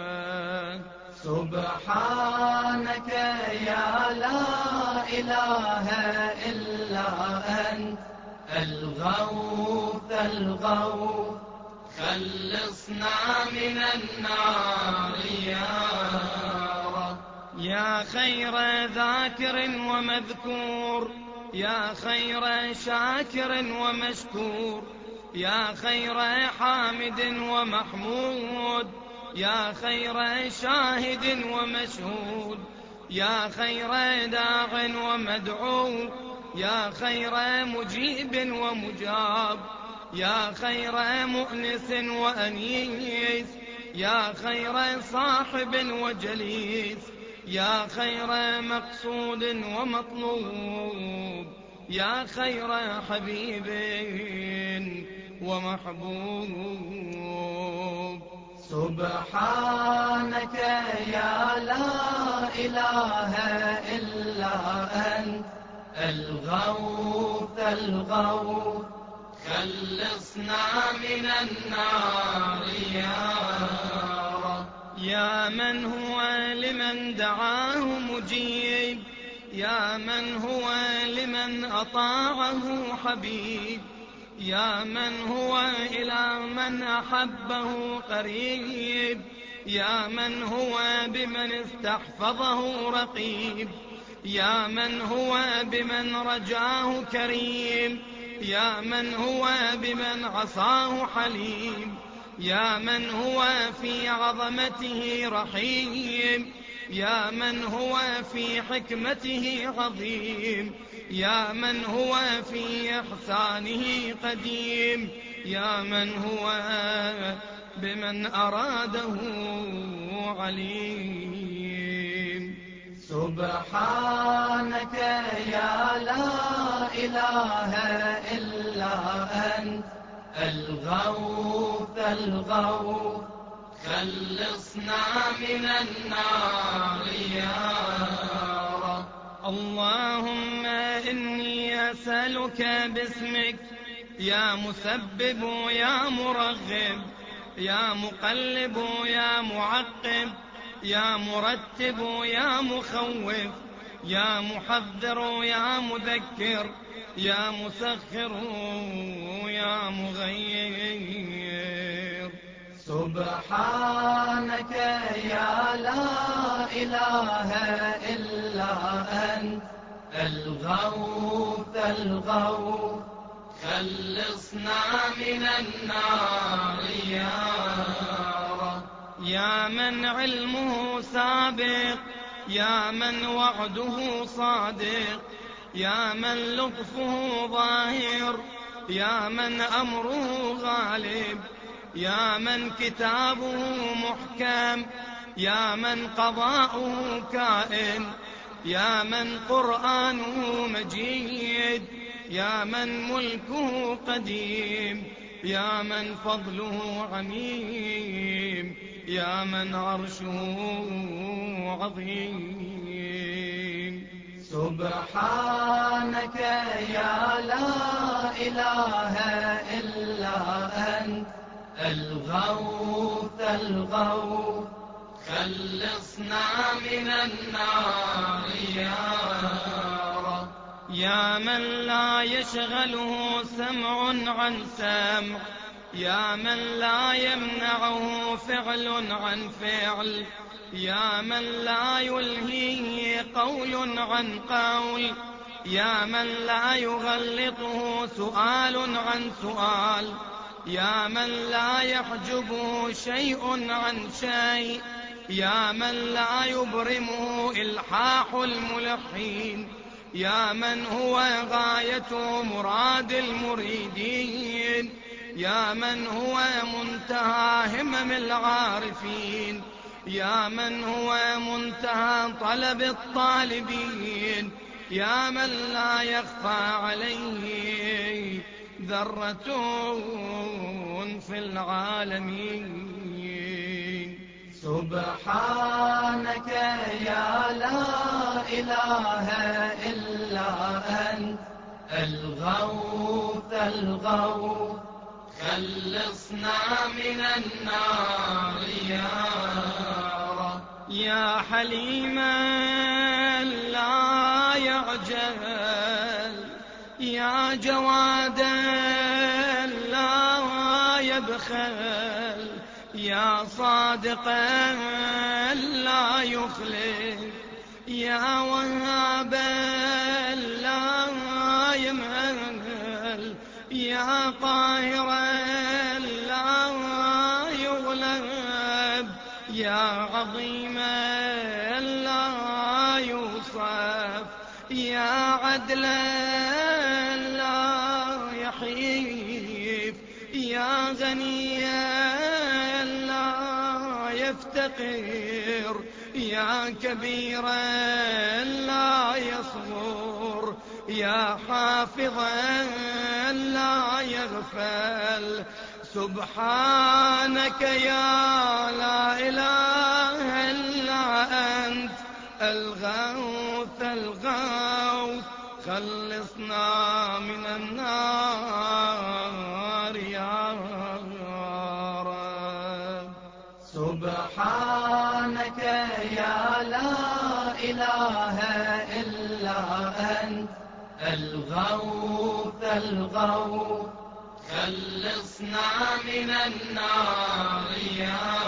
سبحانك يا لا إله إلا أنت الغوث الغوث، خلصنا من النار يا رب. يا خير ذاكر ومذكور، يا خير شاكر ومشكور، يا خير حامد ومحمود، يا خير شاهد ومشهود، يا خير داع ومدعو، يا خير مجيب ومجاب، يا خير مؤنس وأنيس، يا خير صاحب وجليس، يا خير مقصود ومطلوب، يا خير حبيب ومحبوب. سبحانك يا لا إله إلا أنت الغوث الغوث، خلصنا من النار يا رب. يا من هو لمن دعاه مجيب، يا من هو لمن أطاعه حبيب، يا من هو إلى من أحبه قريب، يا من هو بمن استحفظه رقيب، يا من هو بمن رجاه كريم، يا من هو بمن عصاه حليم، يا من هو في عظمته رحيم، يا من هو في حكمته عظيم، يا من هو في إحسانه قديم، يا من هو بمن أراده عليم. سبحانك يا لا إله إلا أنت الغوث الغوث، خلصنا من النار يا رب. اللهم إني أسألك باسمك يا مسبب يا مرغب، يا مقلب يا معقب، يا مرتب يا مخوف، يا محذر يا مذكر، يا مسخر يا مغير. سبحانك يا لا إله إلا أنت الغوث الغوث، خلصنا من النار يا رب. يا من علمه سابق، يا من وعده صادق، يا من لطفه ظاهر، يا من أمره غالب، يا من كتابه محكم، يا من قضاؤه كائن، يا من قرآنه مجيد، يا من ملكه قديم، يا من فضله عميم، يا من عرشه عظيم. سبحانك يا لا إله إلا أنت الغوث الغوث، خلصنا من النار يا رب. يا من لا يشغله سمع عن سمع، يا من لا يمنعه فعل عن فعل، يا من لا يلهيه قول عن قول، يا من لا يغلطه سؤال عن سؤال، يا من لا يحجبه شيء عن شيء، يا من لا يبرمه إلحاح الملحين، يا من هو غاية مراد المريدين، يا من هو منتهى همم العارفين، يا من هو منتهى طلب الطالبين، يا من لا يخفى عليه ذرة في العالمين. سبحانك يا لا إله إلا أنت الغوث الغوث خلصنا من النار يا رب. يا حليما لا يعجل، يا جوادا لا يبخل، يا صادقا لا يخلف، يا وهابا لا يمهل، يا قاهرا لا يغلب، يا عظيما لا يوصف، يا عدلا لا يحيف، يا غنيا لا يفتقر، يا كبيرا لا يصغر، يا حافظا لا يغفل. سبحانك يا لا إله إلا أنت الغوث الغوث خلصنا من النار يا رب. سبحانك يا لا إله إلا أنت الغوث الغوث خلصنا من النار يا